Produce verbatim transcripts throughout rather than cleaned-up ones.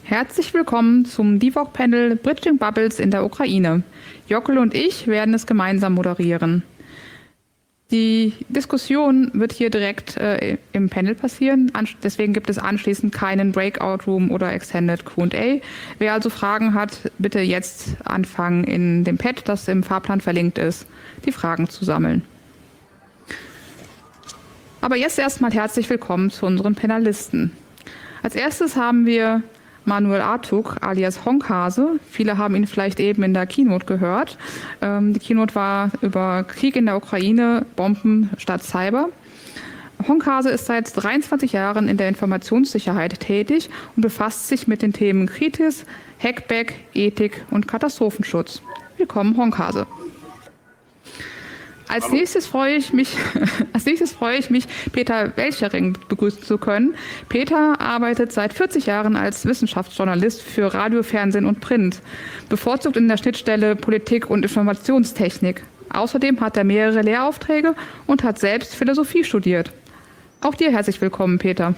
Herzlich willkommen zum D I V O C-Panel Bridging Bubbles in der Ukraine. Jockel und ich werden es gemeinsam moderieren. Die Diskussion wird hier direkt äh, im Panel passieren, Ansch- deswegen gibt es anschließend keinen Breakout Room oder Extended Q und A. Wer also Fragen hat, bitte jetzt anfangen in dem Pad, das im Fahrplan verlinkt ist, die Fragen zu sammeln. Aber jetzt erstmal herzlich willkommen zu unseren Panelisten. Als erstes haben wir Manuel Artuk alias Honkhase. Viele haben ihn vielleicht eben in der Keynote gehört. Ähm, die Keynote war über Krieg in der Ukraine, Bomben statt Cyber. Honkhase ist seit dreiundzwanzig Jahren in der Informationssicherheit tätig und befasst sich mit den Themen Kritis, Hackback, Ethik und Katastrophenschutz. Willkommen, Honkhase. Als Hallo. nächstes freue ich mich, als nächstes freue ich mich, Peter Welchering begrüßen zu können. Peter arbeitet seit vierzig Jahren als Wissenschaftsjournalist für Radio, Fernsehen und Print, bevorzugt in der Schnittstelle Politik und Informationstechnik. Außerdem hat er mehrere Lehraufträge und hat selbst Philosophie studiert. Auch dir herzlich willkommen, Peter.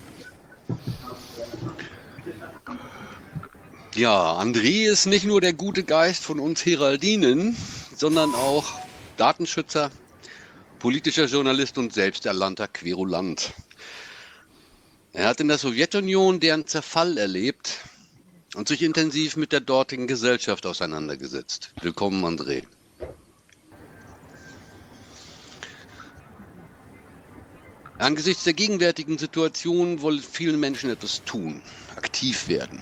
Ja, André ist nicht nur der gute Geist von uns Heraldinen, sondern auch Datenschützer, politischer Journalist und selbsternannter Querulant. Er hat in der Sowjetunion deren Zerfall erlebt und sich intensiv mit der dortigen Gesellschaft auseinandergesetzt. Willkommen, André. Angesichts der gegenwärtigen Situation wollen viele Menschen etwas tun, aktiv werden.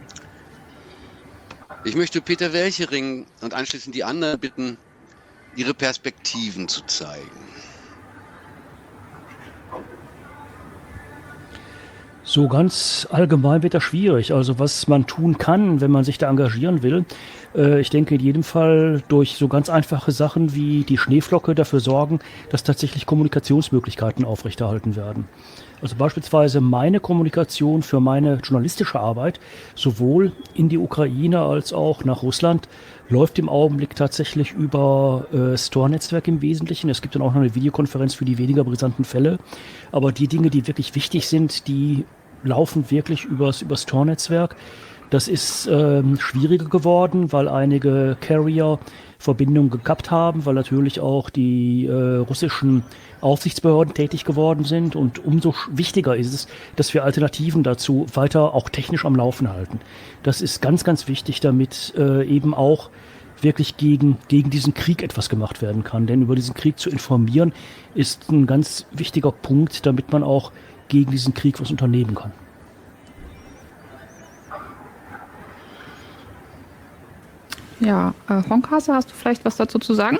Ich möchte Peter Welchering und anschließend die anderen bitten, ihre Perspektiven zu zeigen. So ganz allgemein wird das schwierig. Also was man tun kann, wenn man sich da engagieren will. Äh, ich denke in jedem Fall durch so ganz einfache Sachen wie die Schneeflocke dafür sorgen, dass tatsächlich Kommunikationsmöglichkeiten aufrechterhalten werden. Also beispielsweise meine Kommunikation für meine journalistische Arbeit, sowohl in die Ukraine als auch nach Russland, läuft im Augenblick tatsächlich über äh, Store-Netzwerk im Wesentlichen. Es gibt dann auch noch eine Videokonferenz für die weniger brisanten Fälle. Aber die Dinge, die wirklich wichtig sind, die laufen wirklich übers, übers Store-Netzwerk. Das ist ähm, schwieriger geworden, weil einige Carrier Verbindungen gekappt haben, weil natürlich auch die äh, russischen Aufsichtsbehörden tätig geworden sind. Und umso wichtiger ist es, dass wir Alternativen dazu weiter auch technisch am Laufen halten. Das ist ganz, ganz wichtig, damit äh, eben auch wirklich gegen, gegen diesen Krieg etwas gemacht werden kann. Denn über diesen Krieg zu informieren, ist ein ganz wichtiger Punkt, damit man auch gegen diesen Krieg was unternehmen kann. Ja, äh, Honkhase, hast du vielleicht was dazu zu sagen?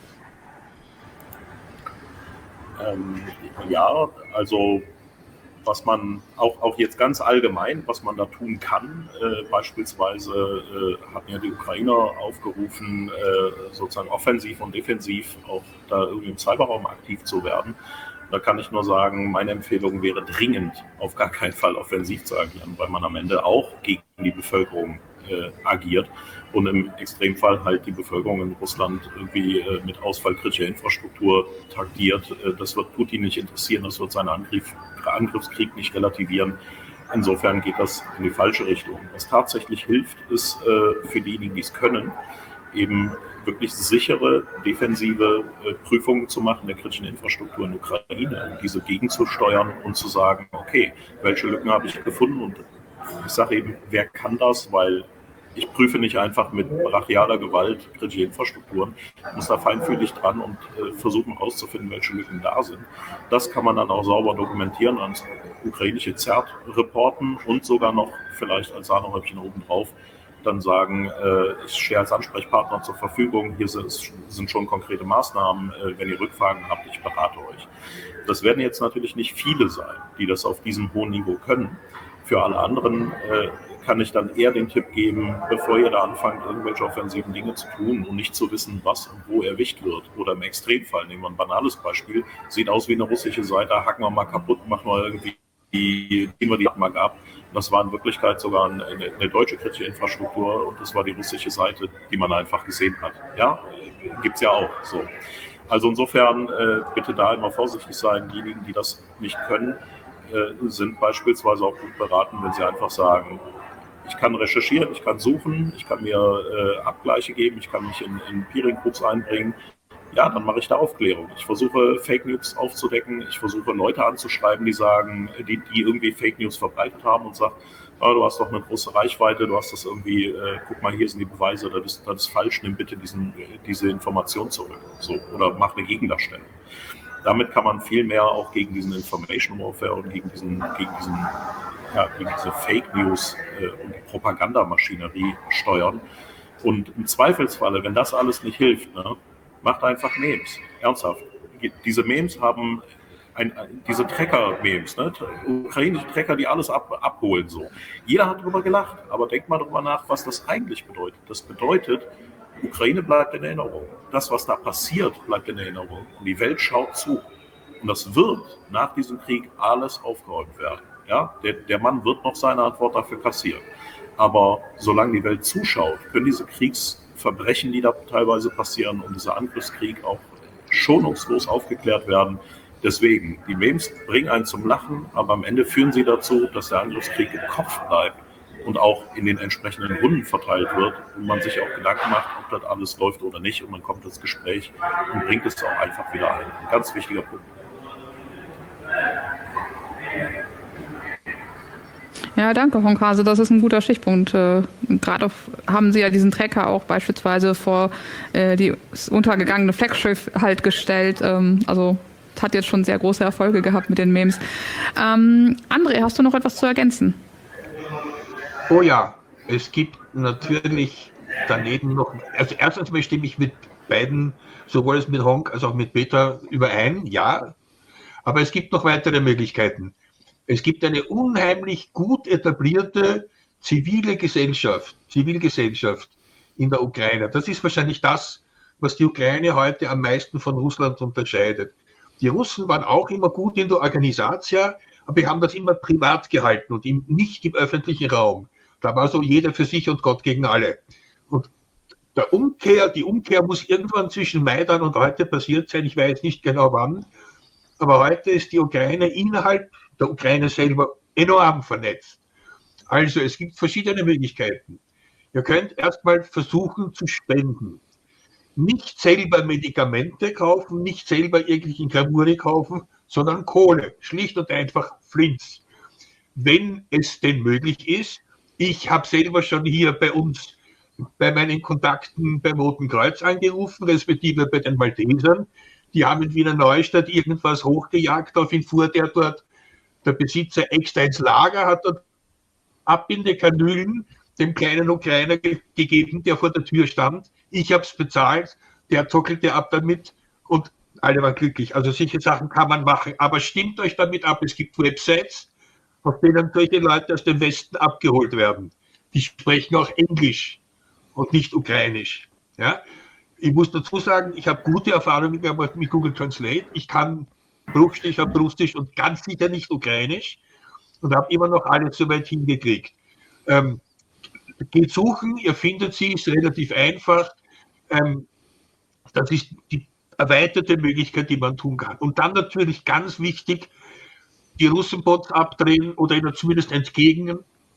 Ähm, ja, also was man auch, auch jetzt ganz allgemein, was man da tun kann, äh, beispielsweise äh, hatten ja die Ukrainer aufgerufen, äh, sozusagen offensiv und defensiv auch da irgendwie im Cyberraum aktiv zu werden. Da kann ich nur sagen, meine Empfehlung wäre dringend auf gar keinen Fall offensiv zu agieren, weil man am Ende auch gegen die Bevölkerung äh, agiert und im Extremfall halt die Bevölkerung in Russland irgendwie äh, mit Ausfall kritischer Infrastruktur taktiert. Äh, das wird Putin nicht interessieren, das wird seinen Angriff, Angriffskrieg nicht relativieren. Insofern geht das in die falsche Richtung. Was tatsächlich hilft, ist äh, für diejenigen, die es können, eben wirklich sichere, defensive äh, Prüfungen zu machen der kritischen Infrastruktur in der Ukraine, um diese gegenzusteuern und zu sagen, okay, welche Lücken habe ich gefunden? Und ich sage eben, wer kann das? Weil ich prüfe nicht einfach mit brachialer Gewalt kritische Infrastrukturen. Ich muss da feinfühlig dran und äh, versuchen herauszufinden, welche Lücken da sind. Das kann man dann auch sauber dokumentieren, ans ukrainische Z E R T reporten und sogar noch vielleicht als Sahnehäubchen obendrauf dann sagen, äh, ich stehe als Ansprechpartner zur Verfügung, hier sind, sind schon konkrete Maßnahmen, äh, wenn ihr Rückfragen habt, ich berate euch. Das werden jetzt natürlich nicht viele sein, die das auf diesem hohen Niveau können. Für alle anderen äh, kann ich dann eher den Tipp geben, bevor ihr da anfangt, irgendwelche offensiven Dinge zu tun und nicht zu wissen, was und wo erwischt wird. Oder im Extremfall, nehmen wir ein banales Beispiel, sieht aus wie eine russische Seite, hacken wir mal kaputt, machen wir irgendwie die, die wir die mal gab. Das war in Wirklichkeit sogar eine, eine deutsche kritische Infrastruktur und das war die russische Seite, die man einfach gesehen hat. Ja, gibt es ja auch so. Also insofern äh, bitte da immer vorsichtig sein. Diejenigen, die das nicht können, äh, sind beispielsweise auch gut beraten, wenn sie einfach sagen, Ich kann recherchieren, ich kann suchen, ich kann mir äh, Abgleiche geben, ich kann mich in, in Peering-Groups einbringen. Ja, dann mache ich da Aufklärung. Ich versuche, Fake News aufzudecken. Ich versuche, Leute anzuschreiben, die sagen, die, die irgendwie Fake News verbreitet haben und sagen, ah, du hast doch eine große Reichweite, du hast das irgendwie, äh, guck mal, hier sind die Beweise, das ist, das ist falsch, nimm bitte diesen, diese Information zurück. So, oder mach eine Gegendarstellung. Damit kann man viel mehr auch gegen diesen Information Warfare und gegen diesen, gegen diesen, ja, gegen diese Fake News äh, und die Propagandamaschinerie steuern. Und im Zweifelsfalle, wenn das alles nicht hilft, ne, macht einfach Memes. Ernsthaft. Diese Memes haben ein, ein, diese Tracker-Memes, ne? Ukrainische Tracker, die alles ab, abholen. So. Jeder hat darüber gelacht, aber denkt mal darüber nach, was das eigentlich bedeutet. Das bedeutet, Ukraine bleibt in Erinnerung. Das, was da passiert, bleibt in Erinnerung. Und die Welt schaut zu. Und das wird nach diesem Krieg alles aufgeräumt werden. Ja? Der, der Mann wird noch seine Antwort dafür kassieren. Aber solange die Welt zuschaut, können diese Kriegsverbrechen, die da teilweise passieren, und dieser Angriffskrieg auch schonungslos aufgeklärt werden. Deswegen, die Memes bringen einen zum Lachen, aber am Ende führen sie dazu, dass der Angriffskrieg im Kopf bleibt und auch in den entsprechenden Runden verteilt wird und man sich auch Gedanken macht, ob das alles läuft oder nicht, und man kommt ins Gespräch und bringt es auch einfach wieder ein. Ein ganz wichtiger Punkt. Ja, danke, Honkase. Das ist ein guter Stichpunkt. Äh, Gerade haben Sie ja diesen Tracker auch beispielsweise vor äh, die untergegangene Flaggschiff halt gestellt. Ähm, also hat jetzt schon sehr große Erfolge gehabt mit den Memes. Ähm, André, hast du noch etwas zu ergänzen? Oh ja, es gibt natürlich daneben noch, also erstens mal stimme ich mit beiden, sowohl mit Honk als auch mit Peter überein, ja, aber es gibt noch weitere Möglichkeiten. Es gibt eine unheimlich gut etablierte zivile Gesellschaft, Zivilgesellschaft in der Ukraine. Das ist wahrscheinlich das, was die Ukraine heute am meisten von Russland unterscheidet. Die Russen waren auch immer gut in der Organisation, aber wir haben das immer privat gehalten und im, nicht im öffentlichen Raum. Da war so jeder für sich und Gott gegen alle. Und der Umkehr, die Umkehr muss irgendwann zwischen Maidan und heute passiert sein. Ich weiß nicht genau wann, aber heute ist die Ukraine innerhalb der Ukraine selber enorm vernetzt. Also es gibt verschiedene Möglichkeiten. Ihr könnt erstmal versuchen zu spenden. Nicht selber Medikamente kaufen, nicht selber irgendwelchen Gramuri kaufen, sondern Kohle, schlicht und einfach Flints. Wenn es denn möglich ist, ich habe selber schon hier bei uns, bei meinen Kontakten beim Roten Kreuz angerufen, respektive bei den Maltesern. Die haben in Wiener Neustadt irgendwas hochgejagt, auf ihn fuhr der dort, der Besitzer extra ins Lager, hat dort abbinde Kanülen dem kleinen Ukrainer ge gegeben, der vor der Tür stand. Ich habe es bezahlt, der zockelte ab damit und alle waren glücklich. Also solche Sachen kann man machen, aber stimmt euch damit ab. Es gibt Websites, auf denen solche Leute aus dem Westen abgeholt werden. Die sprechen auch Englisch und nicht Ukrainisch. Ja? Ich muss dazu sagen, ich habe gute Erfahrungen gemacht mit Google Translate. Ich kann Bruchstich, habe Russisch und ganz sicher nicht Ukrainisch und habe immer noch alles soweit hingekriegt. Ähm, geht suchen, ihr findet sie, ist relativ einfach. Ähm, das ist die erweiterte Möglichkeit, die man tun kann. Und dann natürlich ganz wichtig, die Russenbots abdrehen oder ihnen zumindest entgegen,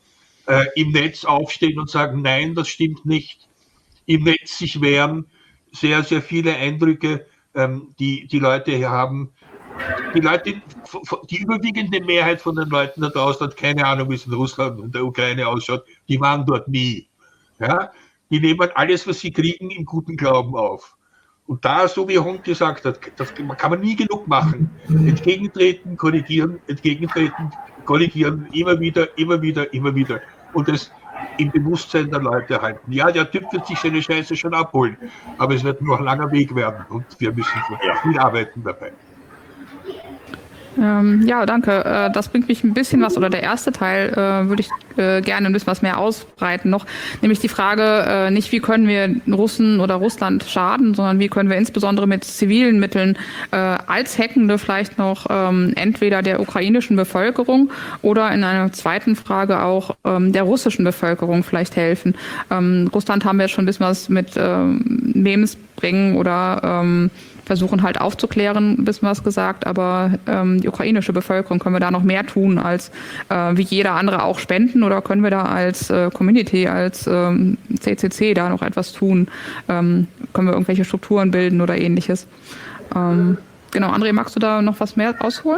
äh, im Netz aufstehen und sagen, nein, das stimmt nicht. Im Netz sich wehren, sehr, sehr viele Eindrücke, ähm, die die Leute hier haben. Die Leute, die überwiegende Mehrheit von den Leuten da draußen hat keine Ahnung, wie es in Russland und der Ukraine ausschaut. Die waren dort nie. Ja? Die nehmen alles, was sie kriegen, im guten Glauben auf. Und da, so wie Hund gesagt hat, das kann man nie genug machen. Entgegentreten, korrigieren, entgegentreten, korrigieren, immer wieder, immer wieder, immer wieder. Und das im Bewusstsein der Leute halten. Ja, der Typ wird sich seine Scheiße schon abholen, aber es wird noch ein langer Weg werden und wir müssen viel arbeiten dabei. Ähm, ja, danke. Äh, das bringt mich ein bisschen was, oder der erste Teil äh, würde ich äh, gerne ein bisschen was mehr ausbreiten noch, nämlich die Frage, äh, nicht wie können wir Russen oder Russland schaden, sondern wie können wir insbesondere mit zivilen Mitteln äh, als Hackende vielleicht noch ähm, entweder der ukrainischen Bevölkerung oder in einer zweiten Frage auch ähm, der russischen Bevölkerung vielleicht helfen. Ähm, Russland haben wir schon ein bisschen was mit ähm, Memes bringen oder ähm, versuchen halt aufzuklären, ein bisschen was gesagt, aber ähm, die ukrainische Bevölkerung, können wir da noch mehr tun als äh, wie jeder andere auch spenden oder können wir da als äh, Community, als ähm, C C C da noch etwas tun? Ähm, können wir irgendwelche Strukturen bilden oder ähnliches? Ähm, genau, André, magst du da noch was mehr ausholen?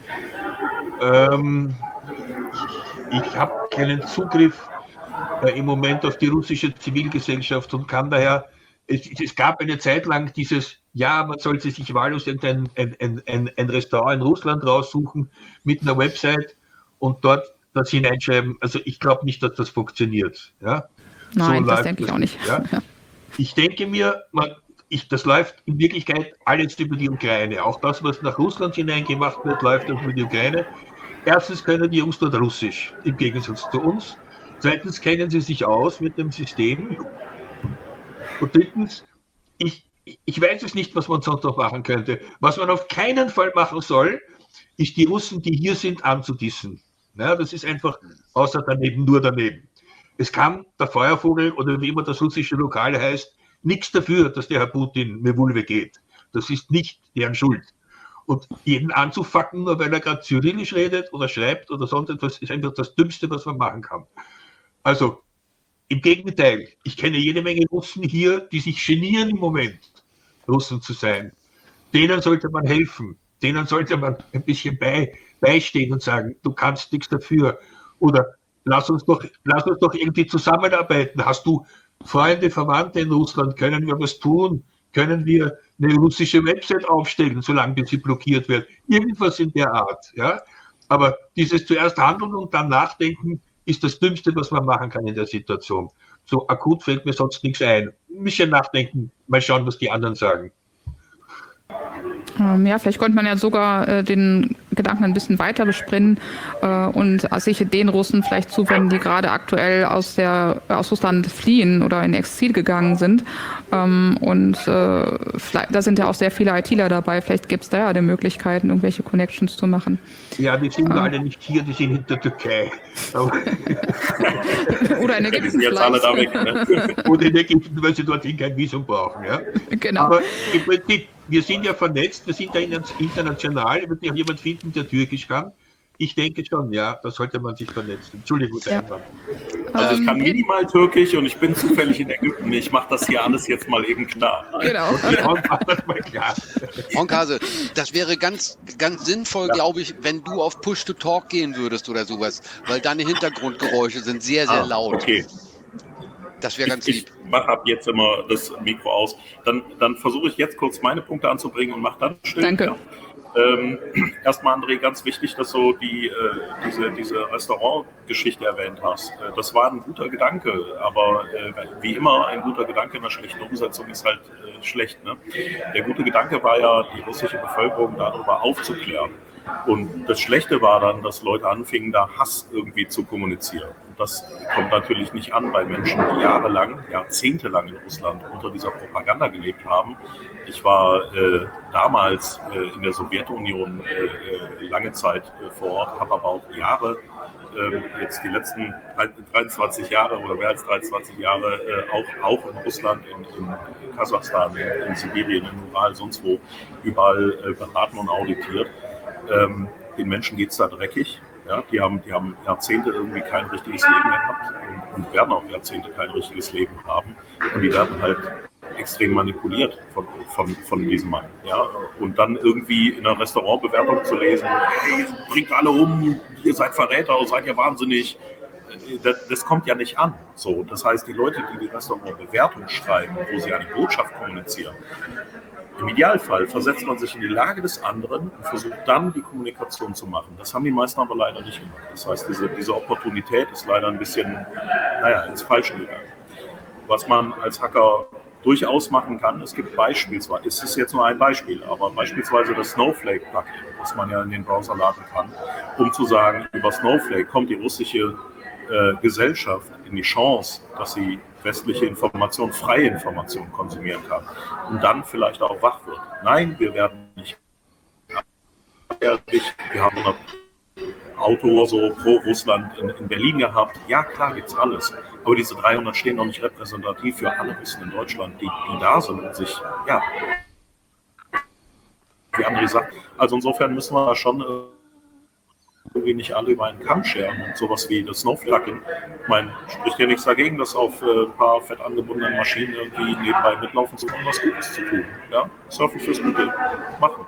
Ähm, ich habe keinen Zugriff äh, im Moment auf die russische Zivilgesellschaft und kann daher, es, es gab eine Zeit lang dieses, ja, man sollte sich wahllos ein, ein, ein, ein Restaurant in Russland raussuchen mit einer Website und dort das hineinschreiben. Also ich glaube nicht, dass das funktioniert. Ja? Nein, so das denke ich auch nicht. Ja? Ja. Ich denke mir, man, ich, das läuft in Wirklichkeit alles über die Ukraine. Auch das, was nach Russland hineingemacht wird, läuft über die Ukraine. Erstens können die Jungs dort Russisch, im Gegensatz zu uns. Zweitens kennen sie sich aus mit dem System. Und drittens, ich, ich weiß es nicht, was man sonst noch machen könnte. Was man auf keinen Fall machen soll, ist die Russen, die hier sind, anzudissen. Ja, das ist einfach außer daneben, nur daneben. Es kann der Feuervogel oder wie immer das russische Lokal heißt, nichts dafür, dass der Herr Putin mir Vulve geht. Das ist nicht deren Schuld. Und jeden anzufacken, nur weil er gerade Cyrillisch redet oder schreibt oder sonst etwas, ist einfach das Dümmste, was man machen kann. Also im Gegenteil, ich kenne jede Menge Russen hier, die sich genieren im Moment, Russen zu sein. Denen sollte man helfen. Denen sollte man ein bisschen bei, beistehen und sagen, du kannst nichts dafür. Oder lass uns doch, lass uns doch irgendwie zusammenarbeiten. Hast du Freunde, Verwandte in Russland? Können wir was tun? Können wir eine russische Website aufstellen, solange sie blockiert wird? Irgendwas in der Art. Ja? Aber dieses zuerst handeln und dann nachdenken ist das Dümmste, was man machen kann in der Situation. So akut fällt mir sonst nichts ein. Ein bisschen nachdenken, mal schauen, was die anderen sagen. Ähm, ja, vielleicht könnte man ja sogar äh, den Gedanken ein bisschen weiter bespinnen äh, und sich den Russen vielleicht zuwenden, die gerade aktuell aus, der, aus Russland fliehen oder in Exil gegangen sind. Ähm, und äh, da sind ja auch sehr viele ITler dabei. Vielleicht gibt es da ja die Möglichkeiten, irgendwelche Connections zu machen. Ja, die sind ähm. alle nicht hier, die sind in der Türkei. Oder in Ägypten. Die sind jetzt alle da weg, ne? Oder in Ägypten, weil sie dorthin kein Visum brauchen. Ja? Genau. Aber im Prinzip, wir sind ja vernetzt, wir sind ja international, wird ja jemand finden, der Türkisch kann. Ich denke schon, ja, da sollte man sich vernetzen. Entschuldigung, ja. Also ich kann minimal Türkisch und ich bin zufällig in Ägypten. Ich mache das hier alles jetzt mal eben klar. Genau. Honkhase, das wäre ganz, ganz sinnvoll, ja. glaube ich, wenn du auf Push-to-Talk gehen würdest oder sowas, weil deine Hintergrundgeräusche sind sehr, sehr ah, laut. Okay. Das wäre ganz ich, lieb. Ich mache ab jetzt immer das Mikro aus. Dann, dann versuche ich jetzt kurz meine Punkte anzubringen und mache dann still. Danke. Ja. Ähm, erstmal, André, ganz wichtig, dass du die, äh, diese, diese Restaurant-Geschichte erwähnt hast. Äh, das war ein guter Gedanke, aber äh, wie immer, ein guter Gedanke in einer schlechten Umsetzung ist halt äh, schlecht. Ne? Der gute Gedanke war ja, die russische Bevölkerung darüber aufzuklären. Und das Schlechte war dann, dass Leute anfingen, da Hass irgendwie zu kommunizieren. Und das kommt natürlich nicht an bei Menschen, die jahrelang, jahrzehntelang in Russland unter dieser Propaganda gelebt haben. Ich war äh, damals äh, in der Sowjetunion äh, lange Zeit äh, vor Ort, habe aber auch Jahre, äh, jetzt die letzten dreiundzwanzig Jahre oder mehr als dreiundzwanzig Jahre äh, auch, auch in Russland, in, in Kasachstan, in, in Sibirien, in Ural, sonst wo, überall äh, beraten und auditiert. Ähm, den Menschen geht es da dreckig. Ja? Die haben, die haben Jahrzehnte irgendwie kein richtiges Leben gehabt und, und werden auch Jahrzehnte kein richtiges Leben haben. Und die werden halt extrem manipuliert von, von, von diesem Mann. Ja? Und dann irgendwie in einer Restaurantbewertung zu lesen, hey, bringt alle um, ihr seid Verräter, seid ihr wahnsinnig. Das, das kommt ja nicht an. So, das heißt, die Leute, die die Restaurantbewertung schreiben, wo sie eine Botschaft kommunizieren, im Idealfall versetzt man sich in die Lage des anderen und versucht dann die Kommunikation zu machen. Das haben die meisten aber leider nicht gemacht. Das heißt, diese, diese Opportunität ist leider ein bisschen, naja, ins Falsche gegangen. Was man als Hacker durchaus machen kann, es gibt beispielsweise, es ist jetzt nur ein Beispiel, aber beispielsweise das Snowflake-Plugin, das man ja in den Browser laden kann, um zu sagen, über Snowflake kommt die russische äh, Gesellschaft in die Chance, dass sie westliche Information, freie Information konsumieren kann und dann vielleicht auch wach wird. Nein, wir werden nicht. Wir haben ein Auto so pro Russland in, in Berlin gehabt. Ja, klar, gibt's alles. Aber diese dreihundert stehen noch nicht repräsentativ für alle Russen in Deutschland, die, die da sind und sich, ja, wie André sagt. Also insofern müssen wir da schon irgendwie nicht alle über einen Kamm scheren und sowas wie das Snowflaking. Ich meine, spricht ja nichts dagegen, das auf äh, ein paar fett angebundenen Maschinen irgendwie nebenbei mitlaufen zu können, was Gutes zu tun. Ja? Surfen fürs Gute. Machen.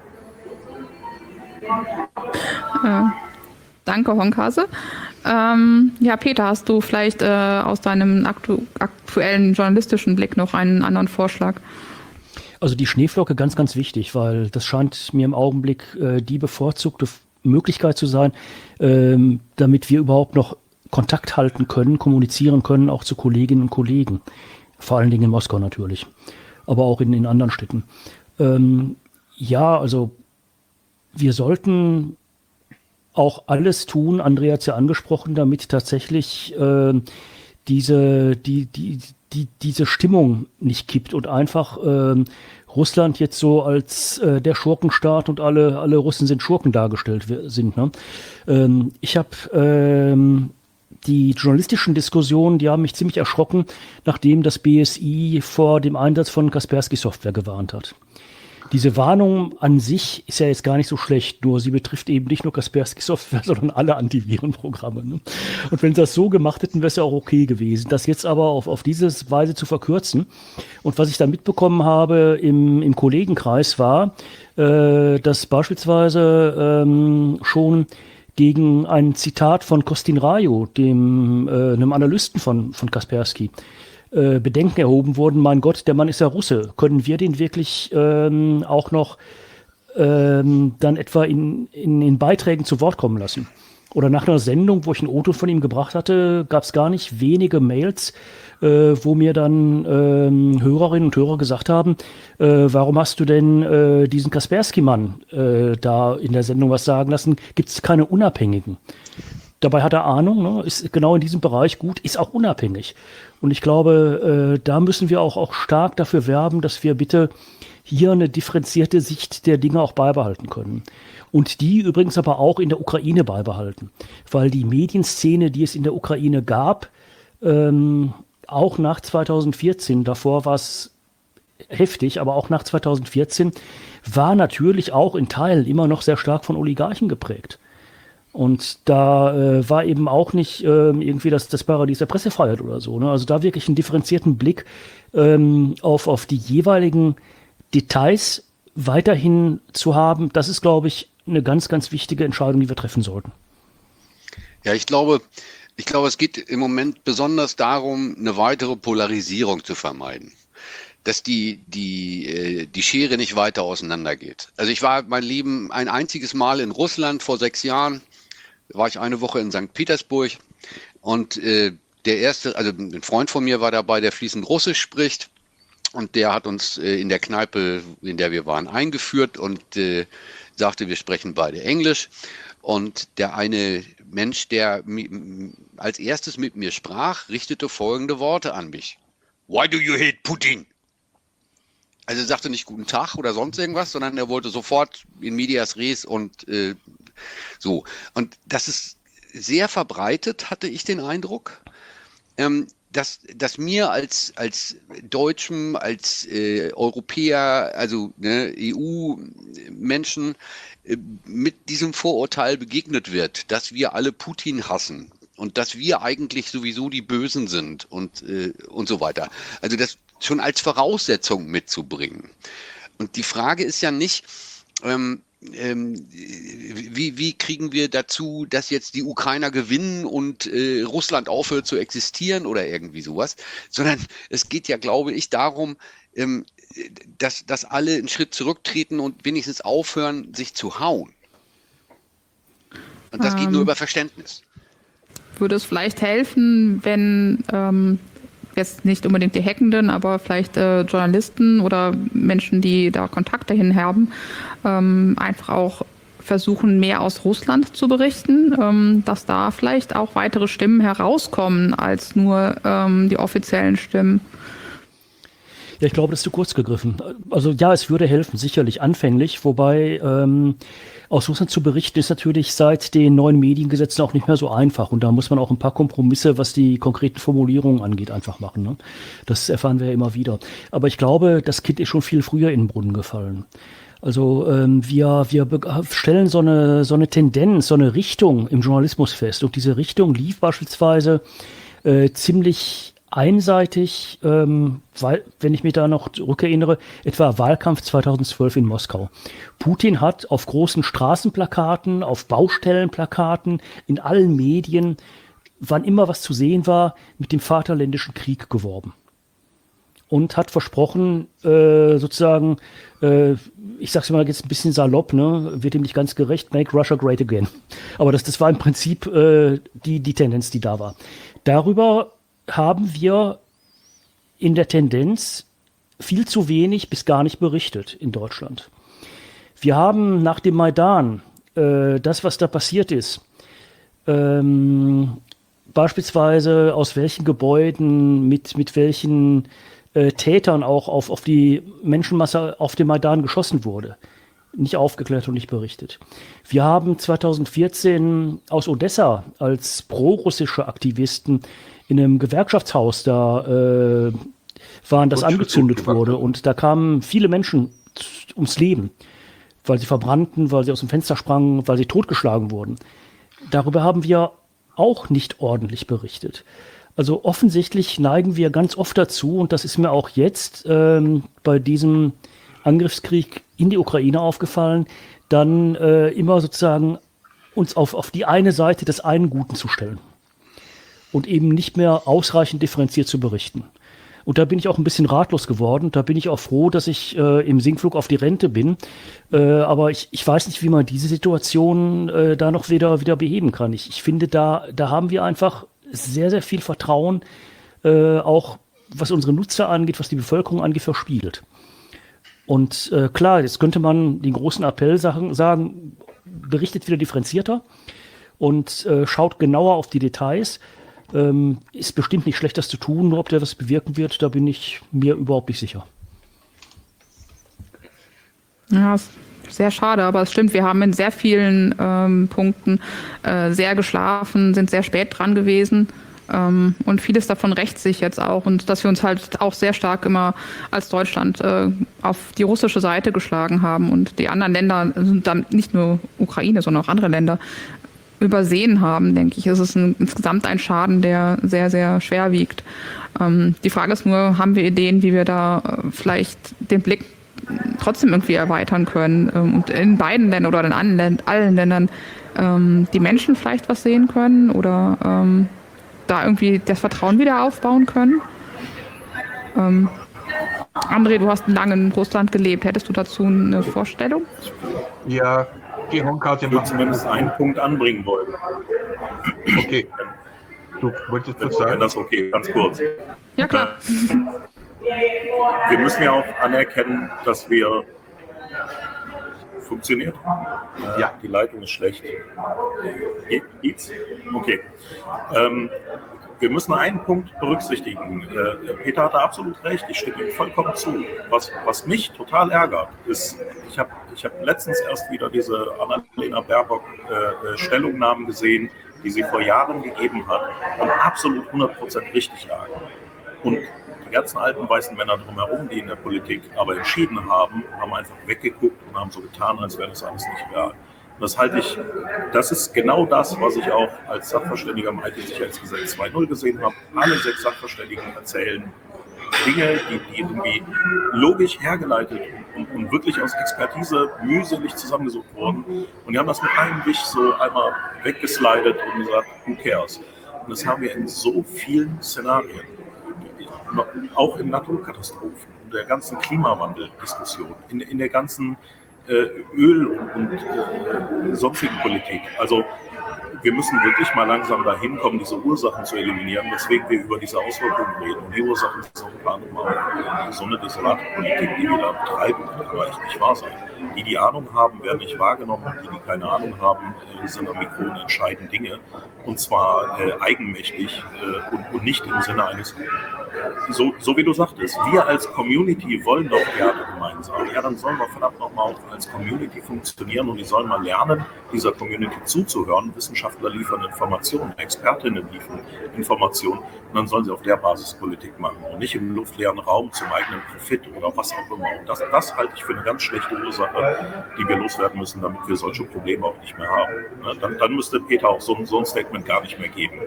Äh, danke, Honkhase. Ähm, ja, Peter, hast du vielleicht äh, aus deinem aktu aktuellen journalistischen Blick noch einen anderen Vorschlag? Also die Schneeflocke ganz, ganz wichtig, weil das scheint mir im Augenblick äh, die bevorzugte Möglichkeit zu sein, ähm, damit wir überhaupt noch Kontakt halten können, kommunizieren können, auch zu Kolleginnen und Kollegen. Vor allen Dingen in Moskau natürlich, aber auch in, in anderen Städten. Ähm, ja, also wir sollten auch alles tun, Andrea hat es ja angesprochen, damit tatsächlich äh, diese, die, die, die, diese Stimmung nicht kippt und einfach äh, Russland jetzt so als äh, der Schurkenstaat und alle, alle Russen sind Schurken dargestellt sind. Ne? Ähm, ich habe ähm, die journalistischen Diskussionen, die haben mich ziemlich erschrocken, nachdem das B S I vor dem Einsatz von Kaspersky-Software gewarnt hat. Diese Warnung an sich ist ja jetzt gar nicht so schlecht, nur sie betrifft eben nicht nur Kaspersky-Software, sondern alle Antivirenprogramme. Ne? Und wenn sie das so gemacht hätten, wäre es ja auch okay gewesen. Das jetzt aber auf, auf diese Weise zu verkürzen. Und was ich da mitbekommen habe im, im Kollegenkreis war, äh, dass beispielsweise ähm, schon gegen ein Zitat von Kostin Raju, dem, äh, einem Analysten von, von Kaspersky, Äh, Bedenken erhoben wurden, mein Gott, der Mann ist ja Russe. Können wir den wirklich ähm, auch noch ähm, dann etwa in, in, in Beiträgen zu Wort kommen lassen? Oder nach einer Sendung, wo ich ein O-Ton von ihm gebracht hatte, gab es gar nicht wenige Mails, äh, wo mir dann ähm, Hörerinnen und Hörer gesagt haben, äh, warum hast du denn äh, diesen Kaspersky-Mann äh, da in der Sendung was sagen lassen? Gibt es keine Unabhängigen? Dabei hat er Ahnung, ne? Ist genau in diesem Bereich gut, ist auch unabhängig. Und ich glaube, äh, da müssen wir auch, auch stark dafür werben, dass wir bitte hier eine differenzierte Sicht der Dinge auch beibehalten können. Und die übrigens aber auch in der Ukraine beibehalten. Weil die Medienszene, die es in der Ukraine gab, ähm, auch nach zweitausendvierzehn, davor war es heftig, aber auch nach zweitausendvierzehn, war natürlich auch in Teilen immer noch sehr stark von Oligarchen geprägt. Und da äh, war eben auch nicht äh, irgendwie das, das Paradies der Pressefreiheit oder so. Ne? Also da wirklich einen differenzierten Blick ähm, auf, auf die jeweiligen Details weiterhin zu haben, das ist, glaube ich, eine ganz, ganz wichtige Entscheidung, die wir treffen sollten. Ja, ich glaube, ich glaube, es geht im Moment besonders darum, eine weitere Polarisierung zu vermeiden. Dass die, die, die Schere nicht weiter auseinandergeht. Also ich war mein Leben ein einziges Mal in Russland vor sechs Jahren. War ich eine Woche in Sankt Petersburg und äh, der erste, also ein Freund von mir war dabei, der fließend Russisch spricht und der hat uns äh, in der Kneipe, in der wir waren, eingeführt und äh, sagte, wir sprechen beide Englisch. Und der eine Mensch, der als erstes mit mir sprach, richtete folgende Worte an mich. Why do you hate Putin? Also er sagte nicht guten Tag oder sonst irgendwas, sondern er wollte sofort in medias res und äh, so. Und das ist sehr verbreitet, hatte ich den Eindruck, ähm, dass, dass mir als, als Deutschem, als äh, Europäer, also ne, E U-Menschen äh, mit diesem Vorurteil begegnet wird, dass wir alle Putin hassen und dass wir eigentlich sowieso die Bösen sind und, äh, und so weiter. Also das schon als Voraussetzung mitzubringen. Und die Frage ist ja nicht, ähm, ähm, wie, wie kriegen wir dazu, dass jetzt die Ukrainer gewinnen und äh, Russland aufhört zu existieren oder irgendwie sowas, sondern es geht ja, glaube ich, darum, ähm, dass, dass alle einen Schritt zurücktreten und wenigstens aufhören, sich zu hauen. Und das ähm, geht nur über Verständnis. Würde es vielleicht helfen, wenn ähm, jetzt nicht unbedingt die Hackenden, aber vielleicht äh, Journalisten oder Menschen, die da Kontakte hin haben, ähm, einfach auch versuchen, mehr aus Russland zu berichten, ähm, dass da vielleicht auch weitere Stimmen herauskommen als nur ähm, die offiziellen Stimmen? Ja, ich glaube, das ist zu kurz gegriffen. Also ja, es würde helfen, sicherlich anfänglich, wobei ähm, aus Russland zu berichten ist natürlich seit den neuen Mediengesetzen auch nicht mehr so einfach und da muss man auch ein paar Kompromisse, was die konkreten Formulierungen angeht, einfach machen. Ne? Das erfahren wir ja immer wieder. Aber ich glaube, das Kind ist schon viel früher in den Brunnen gefallen. Also ähm, wir, wir be- stellen so eine, so eine Tendenz, so eine Richtung im Journalismus fest. Und diese Richtung lief beispielsweise äh, ziemlich einseitig, ähm, weil, wenn ich mich da noch zurückerinnere, etwa Wahlkampf zweitausendzwölf in Moskau. Putin hat auf großen Straßenplakaten, auf Baustellenplakaten, in allen Medien, wann immer was zu sehen war, mit dem Vaterländischen Krieg geworben. Und hat versprochen, äh, sozusagen, äh, ich sag's mal jetzt ein bisschen salopp, ne, wird ihm nicht ganz gerecht, make Russia great again. Aber das, das war im Prinzip äh, die, die Tendenz, die da war. Darüber haben wir in der Tendenz viel zu wenig bis gar nicht berichtet in Deutschland. Wir haben nach dem Maidan, äh, das, was da passiert ist, ähm, beispielsweise aus welchen Gebäuden, mit, mit welchen äh, Tätern auch auf, auf die Menschenmasse auf dem Maidan geschossen wurde, nicht aufgeklärt und nicht berichtet. Wir haben zweitausendvierzehn aus Odessa als pro-russische Aktivisten in einem Gewerkschaftshaus da äh, waren, das angezündet wurde. Und da kamen viele Menschen ums Leben, weil sie verbrannten, weil sie aus dem Fenster sprangen, weil sie totgeschlagen wurden. Darüber haben wir auch nicht ordentlich berichtet. Also offensichtlich neigen wir ganz oft dazu, und das ist mir auch jetzt ähm, bei diesem Angriffskrieg in die Ukraine aufgefallen, dann äh, immer sozusagen uns auf, auf die eine Seite des einen Guten zu stellen. Und eben nicht mehr ausreichend differenziert zu berichten. Und da bin ich auch ein bisschen ratlos geworden. Da bin ich auch froh, dass ich äh, im Sinkflug auf die Rente bin. Äh, aber ich, ich weiß nicht, wie man diese Situation äh, da noch wieder, wieder beheben kann. Ich, ich finde, da, da haben wir einfach sehr, sehr viel Vertrauen, äh, auch was unsere Nutzer angeht, was die Bevölkerung angeht, verspielt. Und äh, klar, jetzt könnte man den großen Appell sagen, sagen berichtet wieder differenzierter und äh, schaut genauer auf die Details. Ähm, ist bestimmt nicht schlecht, das zu tun, nur ob der was bewirken wird, da bin ich mir überhaupt nicht sicher. Ja, ist sehr schade, aber es stimmt, wir haben in sehr vielen ähm, Punkten äh, sehr geschlafen, sind sehr spät dran gewesen. Ähm, und vieles davon rächt sich jetzt auch. Und dass wir uns halt auch sehr stark immer als Deutschland äh, auf die russische Seite geschlagen haben. Und die anderen Länder, sind dann nicht nur Ukraine, sondern auch andere Länder, übersehen haben, denke ich. Es ist ein, insgesamt ein Schaden, der sehr, sehr schwer wiegt. Ähm, die Frage ist nur, haben wir Ideen, wie wir da äh, vielleicht den Blick trotzdem irgendwie erweitern können ähm, und in beiden Ländern oder in allen, allen Ländern ähm, die Menschen vielleicht was sehen können oder ähm, da irgendwie das Vertrauen wieder aufbauen können. Ähm, André, du hast lange in Russland gelebt. Hättest du dazu eine Vorstellung? Ja, die Honk Ich würde zumindest einen Punkt anbringen wollen. Okay. Du wolltest Wenn, was sagen? wenn das okay, ganz kurz. Ja, klar. Wir müssen ja auch anerkennen, dass wir funktioniert. Äh, Ja. Die Leitung ist schlecht. Geht, geht's? Okay. Ähm, wir müssen einen Punkt berücksichtigen. Äh, Peter hatte absolut recht, ich stimme ihm vollkommen zu. Was, was mich total ärgert, ist, ich habe ich hab letztens erst wieder diese Annalena Baerbock äh, äh, Stellungnahmen gesehen, die sie vor Jahren gegeben hat und absolut hundert Prozent richtig lagen. Und die ganzen alten weißen Männer drumherum, die in der Politik aber entschieden haben, haben einfach weggeguckt und haben so getan, als wäre das alles nicht real. Und das halte ich, das ist genau das, was ich auch als Sachverständiger im I T-Sicherheitsgesetz zwei Punkt null gesehen habe. Alle sechs Sachverständigen erzählen Dinge, die, die irgendwie logisch hergeleitet und, und wirklich aus Expertise mühselig zusammengesucht wurden. Und die haben das mit einem Wisch so einmal weggeslidet und gesagt, who cares? Und das haben wir in so vielen Szenarien. Auch in Naturkatastrophen, in der ganzen Klimawandel-Diskussion, in, in der ganzen äh, Öl- und, und äh, sonstigen Politik. Also wir müssen wirklich mal langsam dahin kommen, diese Ursachen zu eliminieren, weswegen wir über diese Auswirkungen reden. Und die Ursachen sind unter anderem auch so eine desolate Politik, die wir da betreiben, das kann echt nicht wahr sein. Die, die Ahnung haben, werden nicht wahrgenommen. Die, die keine Ahnung haben, sind am Mikro und entscheiden Dinge. Und zwar äh, eigenmächtig äh, und, und nicht im Sinne eines, so, so wie du sagtest, wir als Community wollen doch gerne gemeinsam. Ja, dann sollen wir verdammt nochmal auch als Community funktionieren und die sollen mal lernen, dieser Community zuzuhören. Wissenschaftler liefern Informationen, Expertinnen liefern Informationen und dann sollen sie auf der Basis Politik machen und nicht im luftleeren Raum zum eigenen Profit oder was auch immer. Und das, das halte ich für eine ganz schlechte Ursache. Sache, die wir loswerden müssen, damit wir solche Probleme auch nicht mehr haben. Ne? Dann, dann müsste Peter auch so, so ein Statement gar nicht mehr geben.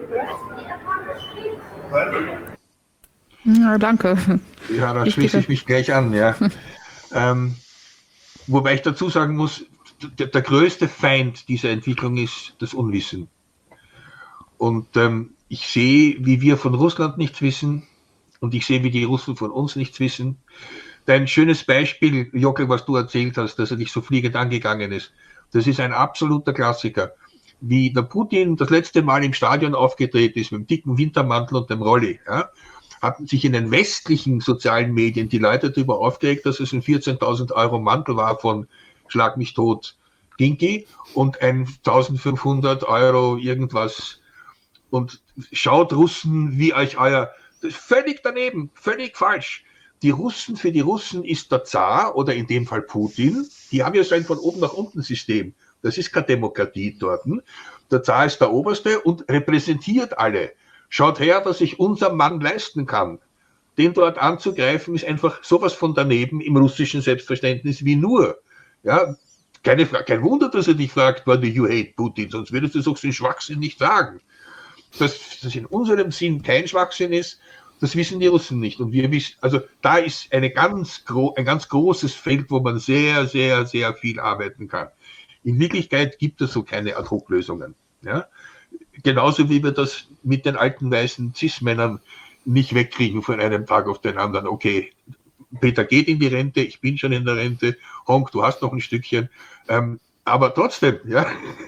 Ja, danke. Ja, da Ich schließe bitte. ich mich gleich an, ja. ähm, wobei ich dazu sagen muss, der, der größte Feind dieser Entwicklung ist das Unwissen. Und ähm, ich sehe, wie wir von Russland nichts wissen und ich sehe, wie die Russen von uns nichts wissen. Dein schönes Beispiel, Jockel, was du erzählt hast, dass er dich so fliegend angegangen ist, das ist ein absoluter Klassiker. Wie der Putin das letzte Mal im Stadion aufgedreht ist, mit dem dicken Wintermantel und dem Rolli, ja, hatten sich in den westlichen sozialen Medien die Leute darüber aufgeregt, dass es ein vierzehntausend Euro Mantel war von Schlag mich tot Ginki und ein eintausendfünfhundert Euro irgendwas. Und schaut Russen, wie euch euer... Das ist völlig daneben, völlig falsch. Die Russen, für die Russen ist der Zar oder in dem Fall Putin, die haben ja so ein von oben nach unten System. Das ist keine Demokratie dort. Der Zar ist der Oberste und repräsentiert alle. Schaut her, was sich unser Mann leisten kann. Den dort anzugreifen, ist einfach sowas von daneben im russischen Selbstverständnis wie nur. Ja, keine Frage, kein Wunder, dass er dich fragt, why do you hate Putin? Sonst würdest du so den Schwachsinn nicht sagen. Dass das in unserem Sinn kein Schwachsinn ist, das wissen die Russen nicht. Und wir wissen, also da ist eine ganz gro- ein ganz großes Feld, wo man sehr, sehr, sehr viel arbeiten kann. In Wirklichkeit gibt es so keine Ad-Hoc-Lösungen. Ja? Genauso wie wir das mit den alten weißen Cis-Männern nicht wegkriegen von einem Tag auf den anderen. Okay, Peter geht in die Rente, ich bin schon in der Rente, Honk, du hast noch ein Stückchen. Ähm, aber trotzdem, ja.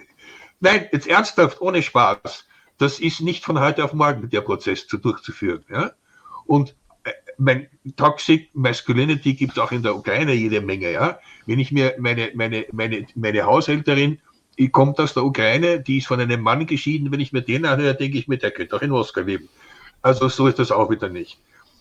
Nein, jetzt ernsthaft, ohne Spaß. Das ist nicht von heute auf morgen der Prozess zu durchzuführen. Ja? Und äh, mein Toxic Masculinity gibt es auch in der Ukraine jede Menge. Ja? Wenn ich mir meine, meine, meine, meine Haushälterin, die kommt aus der Ukraine, die ist von einem Mann geschieden, wenn ich mir den anhöre, denke ich mir, der könnte auch in Moskau leben. Also so ist das auch wieder nicht.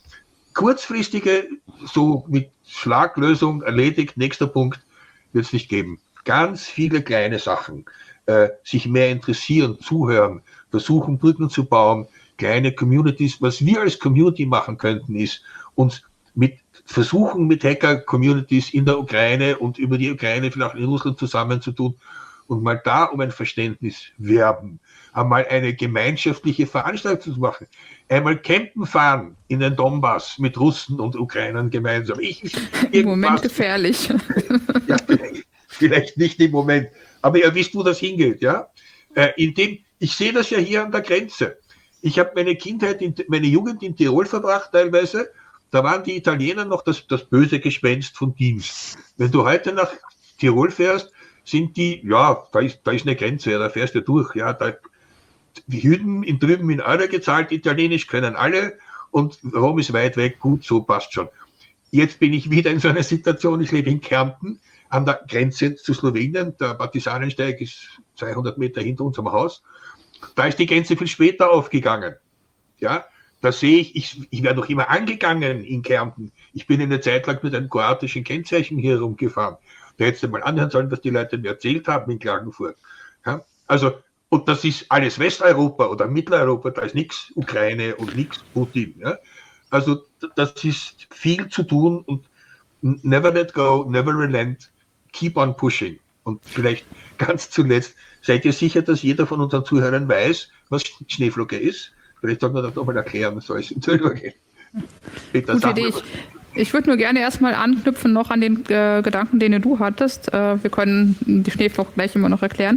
Kurzfristige, so mit Schlaglösung erledigt, nächster Punkt, wird es nicht geben. Ganz viele kleine Sachen. Äh, sich mehr interessieren, zuhören, versuchen Brücken zu bauen, kleine Communities. Was wir als Community machen könnten, ist uns mit versuchen, mit Hacker-Communities in der Ukraine und über die Ukraine vielleicht in Russland zusammenzutun und mal da um ein Verständnis werben, einmal eine gemeinschaftliche Veranstaltung zu machen, einmal campen fahren in den Donbass mit Russen und Ukrainern gemeinsam. Ich, Im Moment gefährlich. Ja, vielleicht, vielleicht nicht im Moment, aber ihr wisst, wo das hingeht, ja? Äh, indem, ich sehe das ja hier an der Grenze. Ich habe meine Kindheit, in, meine Jugend in Tirol verbracht teilweise. Da waren die Italiener noch das, das böse Gespenst von Dienst. Wenn du heute nach Tirol fährst, sind die, ja, da ist, da ist eine Grenze, ja, da fährst du durch. Ja, da, die Jüden in drüben in Euro gezahlt, Italienisch können alle und Rom ist weit weg, gut, so passt schon. Jetzt bin ich wieder in so einer Situation, ich lebe in Kärnten, an der Grenze zu Slowenien. Der Partisanensteig ist zweihundert Meter hinter unserem Haus. Da ist die Grenze viel später aufgegangen. Ja, da sehe ich, ich, ich werde noch immer angegangen in Kärnten. Ich bin eine Zeit lang mit einem kroatischen Kennzeichen hier rumgefahren. Da hättest du mal anhören sollen, was die Leute mir erzählt haben in Klagenfurt. Ja, also, und das ist alles Westeuropa oder Mitteleuropa, da ist nichts Ukraine und nichts Putin. Ja. Also, das ist viel zu tun und never let go, never relent. Keep on pushing. Und vielleicht ganz zuletzt, seid ihr sicher, dass jeder von unseren Zuhörern weiß, was Schneeflocke ist? Vielleicht sollten wir das nochmal erklären, soll es in Zürich gehen. Peter, Gute Idee. Ich, ich würde nur gerne erstmal anknüpfen noch an den äh, Gedanken, den du hattest. Äh, wir können die Schneeflocke gleich immer noch erklären.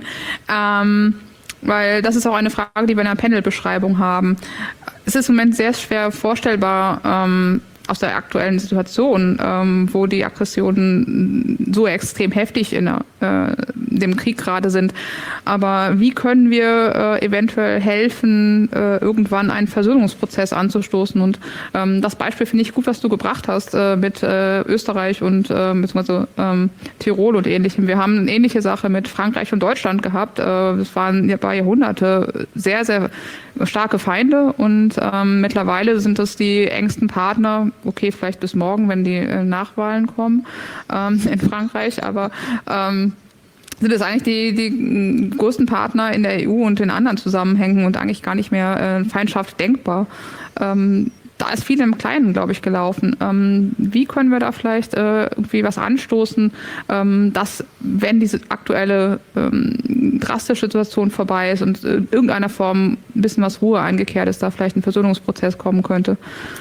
Ähm, weil das ist auch eine Frage, die wir in der Panelbeschreibung haben. Es ist im Moment sehr schwer vorstellbar, ähm, aus der aktuellen Situation, ähm, wo die Aggressionen so extrem heftig in äh, dem Krieg gerade sind. Aber wie können wir äh, eventuell helfen, äh, irgendwann einen Versöhnungsprozess anzustoßen? Und ähm, das Beispiel finde ich gut, was du gebracht hast äh, mit äh, Österreich und äh, beziehungsweise ähm, Tirol und Ähnlichem. Wir haben eine ähnliche Sache mit Frankreich und Deutschland gehabt. Äh, das waren ja bei Jahrhunderte sehr, sehr starke Feinde und ähm, mittlerweile sind das die engsten Partner. Okay, vielleicht bis morgen, wenn die äh, Nachwahlen kommen ähm, in Frankreich, aber ähm, sind es eigentlich die, die größten Partner in der E U und in anderen Zusammenhängen und eigentlich gar nicht mehr äh, Feindschaft denkbar. Ähm, da ist viel im Kleinen, glaube ich, gelaufen. Ähm, wie können wir da vielleicht äh, irgendwie was anstoßen, ähm, dass, wenn diese aktuelle ähm, drastische Situation vorbei ist und in irgendeiner Form ein bisschen was Ruhe eingekehrt ist, da vielleicht ein Versöhnungsprozess kommen könnte?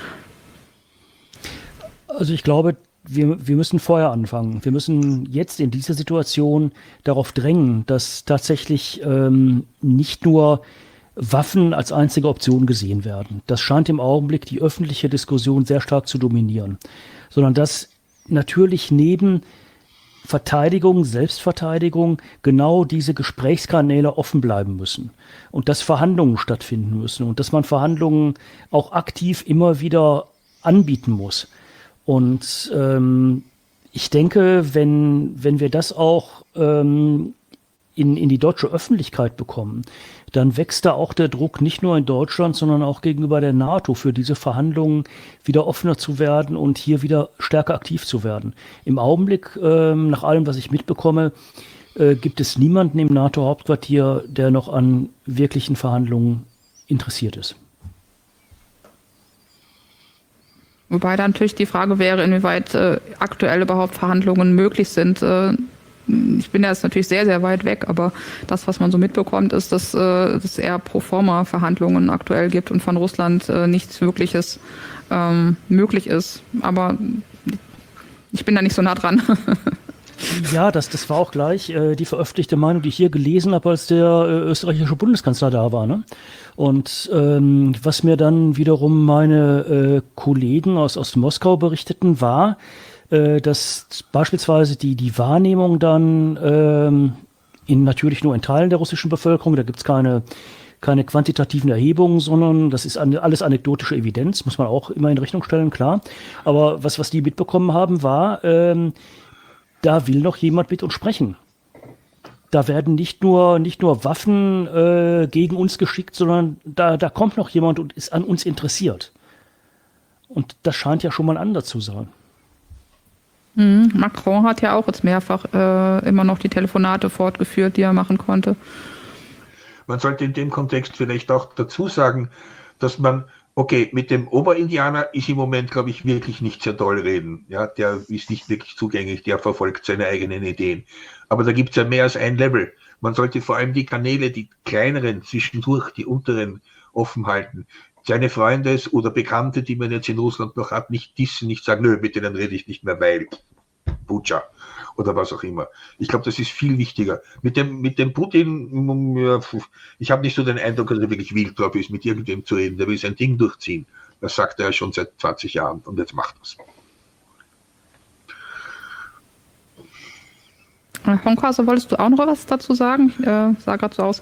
Also ich glaube, wir, wir müssen vorher anfangen. Wir müssen jetzt in dieser Situation darauf drängen, dass tatsächlich ähm, nicht nur Waffen als einzige Option gesehen werden. Das scheint im Augenblick die öffentliche Diskussion sehr stark zu dominieren. Sondern dass natürlich neben Verteidigung, Selbstverteidigung genau diese Gesprächskanäle offen bleiben müssen. Und dass Verhandlungen stattfinden müssen. Und dass man Verhandlungen auch aktiv immer wieder anbieten muss. Und ähm, ich denke, wenn, wenn wir das auch ähm, in, in die deutsche Öffentlichkeit bekommen, dann wächst da auch der Druck nicht nur in Deutschland, sondern auch gegenüber der NATO für diese Verhandlungen wieder offener zu werden und hier wieder stärker aktiv zu werden. Im Augenblick, ähm, nach allem, was ich mitbekomme, äh, gibt es niemanden im NATO-Hauptquartier, der noch an wirklichen Verhandlungen interessiert ist. Wobei dann natürlich die Frage wäre, inwieweit äh, aktuell überhaupt Verhandlungen möglich sind. Äh, ich bin ja jetzt natürlich sehr, sehr weit weg, aber das, was man so mitbekommt, ist, dass äh, es eher Proforma-Verhandlungen aktuell gibt und von Russland äh, nichts Wirkliches ähm, möglich ist. Aber ich bin da nicht so nah dran. Ja, das, das war auch gleich äh, die veröffentlichte Meinung, die ich hier gelesen habe, als der äh, österreichische Bundeskanzler da war. Ne? Und ähm, was mir dann wiederum meine äh, Kollegen aus, aus Moskau berichteten, war, äh, dass beispielsweise die, die Wahrnehmung dann ähm, in natürlich nur in Teilen der russischen Bevölkerung, da gibt es keine, keine quantitativen Erhebungen, sondern das ist eine, alles anekdotische Evidenz, muss man auch immer in Rechnung stellen, klar. Aber was, was die mitbekommen haben, war, ähm, da will noch jemand mit uns sprechen. Da werden nicht nur, nicht nur Waffen äh, gegen uns geschickt, sondern da, da kommt noch jemand und ist an uns interessiert. Und das scheint ja schon mal anders zu sein. Mhm. Macron hat ja auch jetzt mehrfach äh, immer noch die Telefonate fortgeführt, die er machen konnte. Man sollte in dem Kontext vielleicht auch dazu sagen, dass man, okay, mit dem Oberindianer ist im Moment, glaube ich, wirklich nicht sehr toll reden. Ja, der ist nicht wirklich zugänglich, der verfolgt seine eigenen Ideen. Aber da gibt es ja mehr als ein Level. Man sollte vor allem die Kanäle, die kleineren, zwischendurch, die unteren, offen halten. Seine Freunde oder Bekannte, die man jetzt in Russland noch hat, nicht dissen, nicht sagen, nö, mit denen rede ich nicht mehr, weil Butscha oder was auch immer. Ich glaube, das ist viel wichtiger. Mit dem, mit dem Putin, ja, ich habe nicht so den Eindruck, dass er wirklich wild drauf ist, mit irgendwem zu reden. Der will sein Ding durchziehen. Das sagt er ja schon seit zwanzig Jahren und jetzt macht er es. Honkhase, wolltest du auch noch was dazu sagen? Ich äh, sah gerade so aus.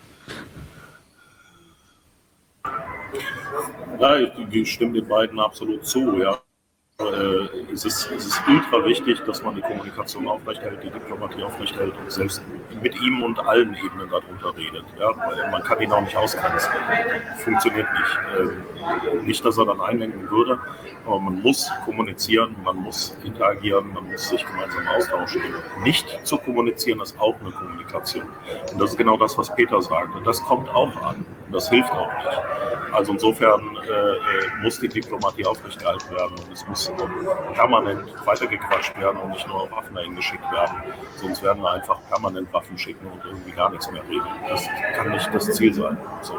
Ja, ich stimme den beiden absolut zu, ja. Äh, es, ist, es ist ultra wichtig, dass man die Kommunikation aufrechterhält, die Diplomatie aufrechterhält und selbst mit ihm und allen Ebenen darunter redet. Ja? Weil man kann ihn auch nicht ausgrenzen. Funktioniert nicht. Äh, nicht, dass er dann einlenken würde, aber man muss kommunizieren, man muss interagieren, man muss sich gemeinsam austauschen. Nicht zu kommunizieren ist auch eine Kommunikation. Und das ist genau das, was Peter sagt. Und das kommt auch an. Und das hilft auch nicht. Also insofern äh, muss die Diplomatie aufrechterhalten werden und es muss permanent weitergequatscht werden und nicht nur Waffen dahin geschickt werden. Sonst werden wir einfach permanent Waffen schicken und irgendwie gar nichts mehr regeln. Das kann nicht das Ziel sein. So.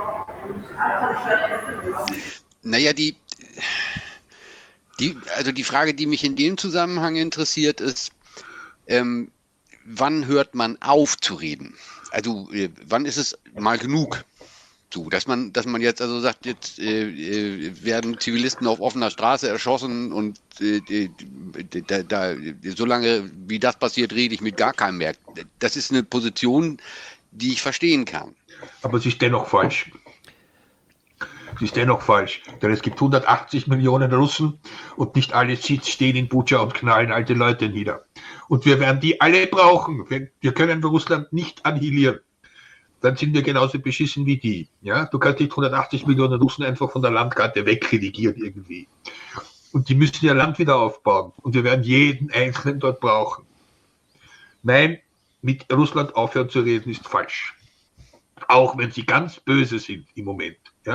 Naja, die, die, also die Frage, die mich in dem Zusammenhang interessiert, ist, ähm, wann hört man auf zu reden? Also äh, wann ist es mal genug? So, dass man, dass man jetzt also sagt, jetzt äh, werden Zivilisten auf offener Straße erschossen und äh, da, da, solange wie das passiert, rede ich mit gar keinem mehr. Das ist eine Position, die ich verstehen kann. Aber es ist dennoch falsch. Es ist dennoch falsch, denn es gibt hundertachtzig Millionen Russen und nicht alle stehen in Butscha und knallen alte Leute nieder. Und wir werden die alle brauchen. Wir können Russland nicht annihilieren. Dann sind wir genauso beschissen wie die. Ja? Du kannst nicht hundertachtzig Millionen Russen einfach von der Landkarte wegredigieren irgendwie. Und die müssen ihr Land wieder aufbauen. Und wir werden jeden Einzelnen dort brauchen. Nein, mit Russland aufhören zu reden ist falsch. Auch wenn sie ganz böse sind im Moment. Ja?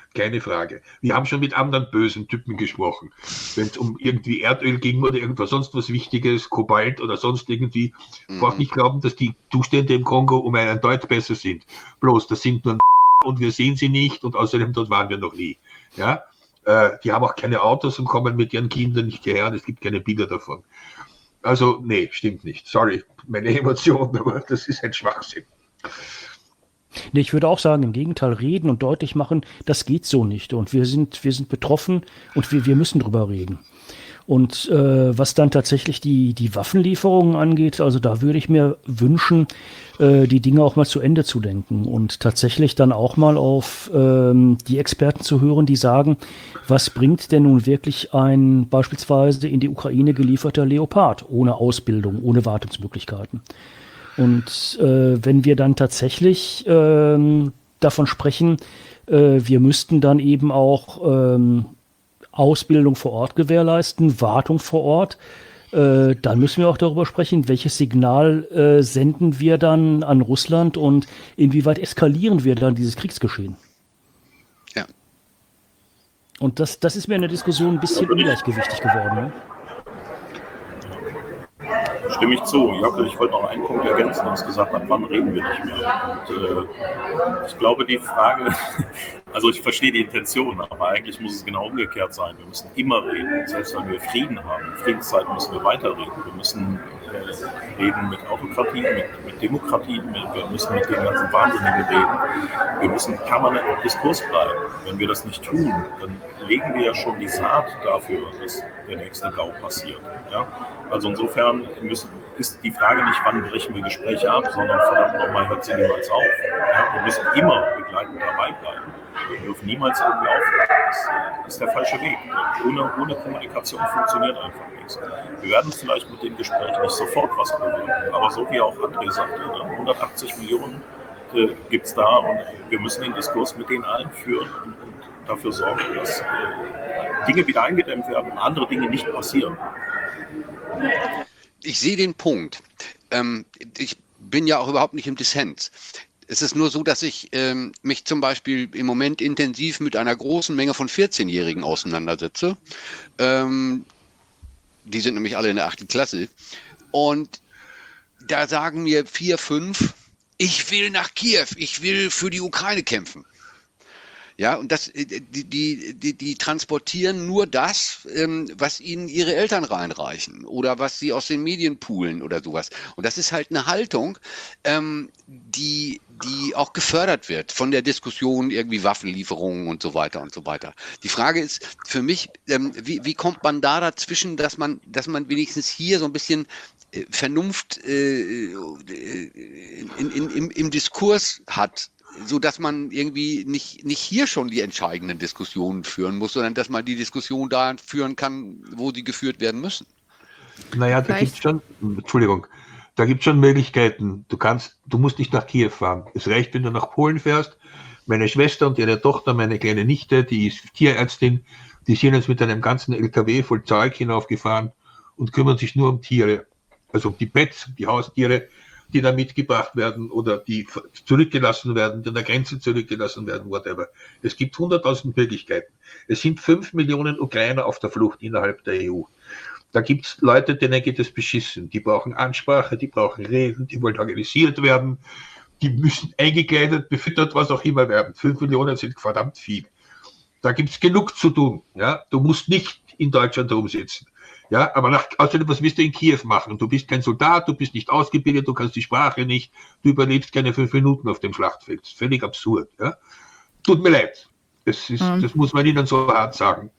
keine Frage. Wir haben schon mit anderen bösen Typen gesprochen. Wenn es um irgendwie Erdöl ging oder irgendwas sonst was Wichtiges, Kobalt oder sonst irgendwie, mhm. braucht nicht glauben, dass die Zustände im Kongo um einen Deut besser sind. Bloß, das sind nur und wir sehen sie nicht und außerdem dort waren wir noch nie. Ja? Äh, die haben auch keine Autos und kommen mit ihren Kindern nicht hierher und es gibt keine Bilder davon. Also, nee, stimmt nicht. Sorry, meine Emotionen, aber das ist ein Schwachsinn. Nee, ich würde auch sagen, im Gegenteil, reden und deutlich machen, das geht so nicht. Und wir sind, wir sind betroffen und wir, wir müssen drüber reden. Und äh, was dann tatsächlich die, die Waffenlieferungen angeht, also da würde ich mir wünschen, äh, die Dinge auch mal zu Ende zu denken und tatsächlich dann auch mal auf ähm, die Experten zu hören, die sagen, was bringt denn nun wirklich ein beispielsweise in die Ukraine gelieferter Leopard ohne Ausbildung, ohne Wartungsmöglichkeiten? Und äh, wenn wir dann tatsächlich ähm, davon sprechen, äh, wir müssten dann eben auch ähm, Ausbildung vor Ort gewährleisten, Wartung vor Ort, äh, dann müssen wir auch darüber sprechen, welches Signal äh, senden wir dann an Russland und inwieweit eskalieren wir dann dieses Kriegsgeschehen. Ja. Und das, das ist mir in der Diskussion ein bisschen ungleichgewichtig geworden. Ne? Stimme ich zu. Jockel, ich wollte noch einen Punkt ergänzen, du hast gesagt, ab wann reden wir nicht mehr. Und äh, ich glaube, die Frage, also ich verstehe die Intention, aber eigentlich muss es genau umgekehrt sein. Wir müssen immer reden, selbst wenn wir Frieden haben. In Friedenszeiten müssen wir weiterreden. Wir müssen äh, reden mit Autokratien, mit, mit Demokratien, mit, wir müssen mit den ganzen Wahnsinnigen reden. Wir müssen permanent im Diskurs bleiben. Wenn wir das nicht tun, dann legen wir ja schon die Saat dafür, dass der nächste GAU passiert. Ja? Also insofern müssen, ist die Frage nicht, wann brechen wir Gespräche ab, sondern verdammt nochmal, hört sie niemals auf. Ja? Wir müssen immer begleitend dabei bleiben. Wir dürfen niemals irgendwie aufhören. Das ist der falsche Weg. Ohne, ohne Kommunikation funktioniert einfach nichts. Wir werden vielleicht mit dem Gespräch nicht sofort was bewirken, aber so wie auch André sagte, hundertachtzig Millionen äh, gibt es da und wir müssen den Diskurs mit denen allen führen und, und dafür sorgen, dass äh, Dinge wieder eingedämmt werden und andere Dinge nicht passieren. Ich sehe den Punkt. Ähm, ich bin ja auch überhaupt nicht im Dissens. Es ist nur so, dass ich ähm, mich zum Beispiel im Moment intensiv mit einer großen Menge von vierzehnjährigen auseinandersetze. Ähm, die sind nämlich alle in der achten Klasse. Und da sagen mir vier, fünf, ich will nach Kiew, ich will für die Ukraine kämpfen. Ja, und das, die, die, die, die transportieren nur das, ähm, was ihnen ihre Eltern reinreichen oder was sie aus den Medien poolen oder sowas. Und das ist halt eine Haltung, ähm, die, die auch gefördert wird von der Diskussion irgendwie Waffenlieferungen und so weiter und so weiter. Die Frage ist für mich, ähm, wie, wie kommt man da dazwischen, dass man, dass man wenigstens hier so ein bisschen äh, Vernunft äh, in, in, im, im Diskurs hat, so dass man irgendwie nicht, nicht hier schon die entscheidenden Diskussionen führen muss, sondern dass man die Diskussion da führen kann, wo sie geführt werden müssen. Naja, da gibt es schon, Entschuldigung, da gibt es schon Möglichkeiten. Du kannst, du musst nicht nach Kiew fahren. Es reicht, wenn du nach Polen fährst. Meine Schwester und ihre Tochter, meine kleine Nichte, die ist Tierärztin, die sind jetzt mit einem ganzen L K W voll Zeug hinaufgefahren und kümmern sich nur um Tiere. Also um die Pets, die Haustiere, die da mitgebracht werden oder die zurückgelassen werden, die an der Grenze zurückgelassen werden, whatever. Es gibt hunderttausend Möglichkeiten. Es sind fünf Millionen Ukrainer auf der Flucht innerhalb der E U. Da gibt es Leute, denen geht es beschissen. Die brauchen Ansprache, die brauchen Reden, die wollen organisiert werden, die müssen eingekleidet, befüttert, was auch immer werden. Fünf Millionen sind verdammt viel. Da gibt es genug zu tun. Ja? Du musst nicht in Deutschland rumsitzen. Ja, aber nach, außerdem, was willst du in Kiew machen? Du bist kein Soldat, du bist nicht ausgebildet, du kannst die Sprache nicht, du überlebst keine fünf Minuten auf dem Schlachtfeld. Das ist völlig absurd. Ja? Tut mir leid. Das, ist, mhm. das muss man ihnen so hart sagen.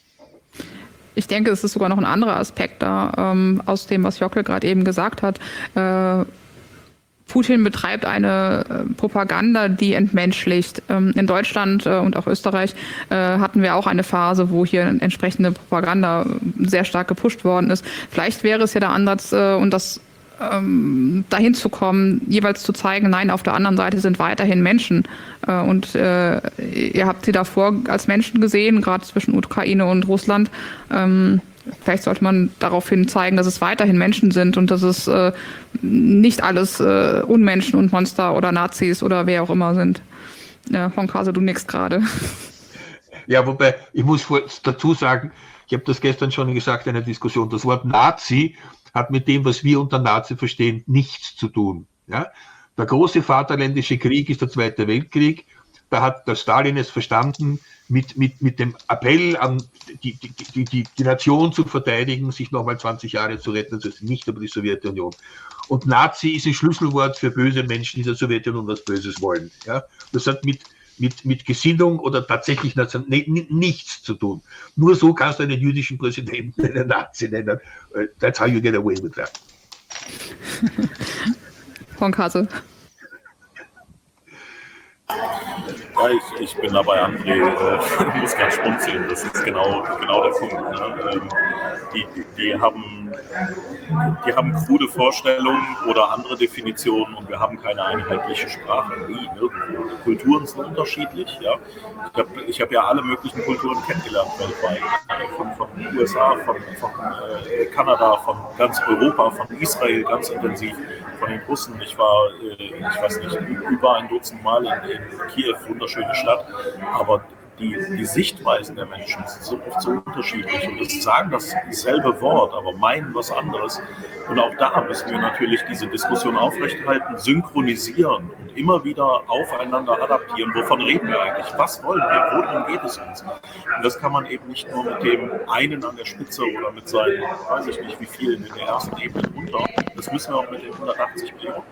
Ich denke, es ist sogar noch ein anderer Aspekt da, ähm, aus dem, was Jockel gerade eben gesagt hat. Äh, Putin betreibt eine äh, Propaganda, die entmenschlicht. Ähm, in Deutschland äh, und auch Österreich äh, hatten wir auch eine Phase, wo hier entsprechende Propaganda sehr stark gepusht worden ist. Vielleicht wäre es ja der Ansatz, äh, und das ähm, dahin zu kommen, jeweils zu zeigen, nein, auf der anderen Seite sind weiterhin Menschen. Äh, und äh, ihr habt sie davor als Menschen gesehen, gerade zwischen Ukraine und Russland. Ähm, Vielleicht sollte man daraufhin zeigen, dass es weiterhin Menschen sind und dass es äh, nicht alles äh, Unmenschen und Monster oder Nazis oder wer auch immer sind. Ja, Honkhase, du nix gerade. Ja, wobei, ich muss dazu sagen, ich habe das gestern schon gesagt in der Diskussion, das Wort Nazi hat mit dem, was wir unter Nazi verstehen, nichts zu tun. Ja? Der große Vaterländische Krieg ist der Zweite Weltkrieg. Da hat der Stalin es verstanden, mit, mit, mit dem Appell an die, die, die, die, die Nation zu verteidigen, sich nochmal zwanzig Jahre zu retten, das ist nicht über die Sowjetunion. Und Nazi ist ein Schlüsselwort für böse Menschen, die der Sowjetunion was Böses wollen. Ja? Das hat mit, mit, mit Gesinnung oder tatsächlich Nation, ne, nichts zu tun. Nur so kannst du einen jüdischen Präsidenten einen Nazi nennen. That's how you get away with that. Honkhase. Ja, ich, ich bin dabei, André, äh, muss ganz schmunzeln. Das ist genau, genau der Punkt. Ne? Ähm, die, die, haben, die haben krude Vorstellungen oder andere Definitionen und wir haben keine einheitliche Sprache. Nie, nirgendwo. Die Kulturen sind unterschiedlich. Ja? Ich habe ich hab ja alle möglichen Kulturen kennengelernt weltweit. Von, von den U S A, von, von äh, Kanada, von ganz Europa, von Israel ganz intensiv, von den Russen. Ich war, äh, ich weiß nicht, über ein Dutzend Mal in, in Kiew, wunderschöne Stadt, aber die, die Sichtweisen der Menschen sind so oft so unterschiedlich und das sagen dasselbe Wort, aber meinen was anderes. Und auch da müssen wir natürlich diese Diskussion aufrechterhalten, synchronisieren und immer wieder aufeinander adaptieren. Wovon reden wir eigentlich? Was wollen wir? Worum geht es uns? Und das kann man eben nicht nur mit dem einen an der Spitze oder mit seinen, weiß ich nicht wie vielen in der ersten Ebene runter. Das müssen wir auch mit den hundertachtzig Millionen.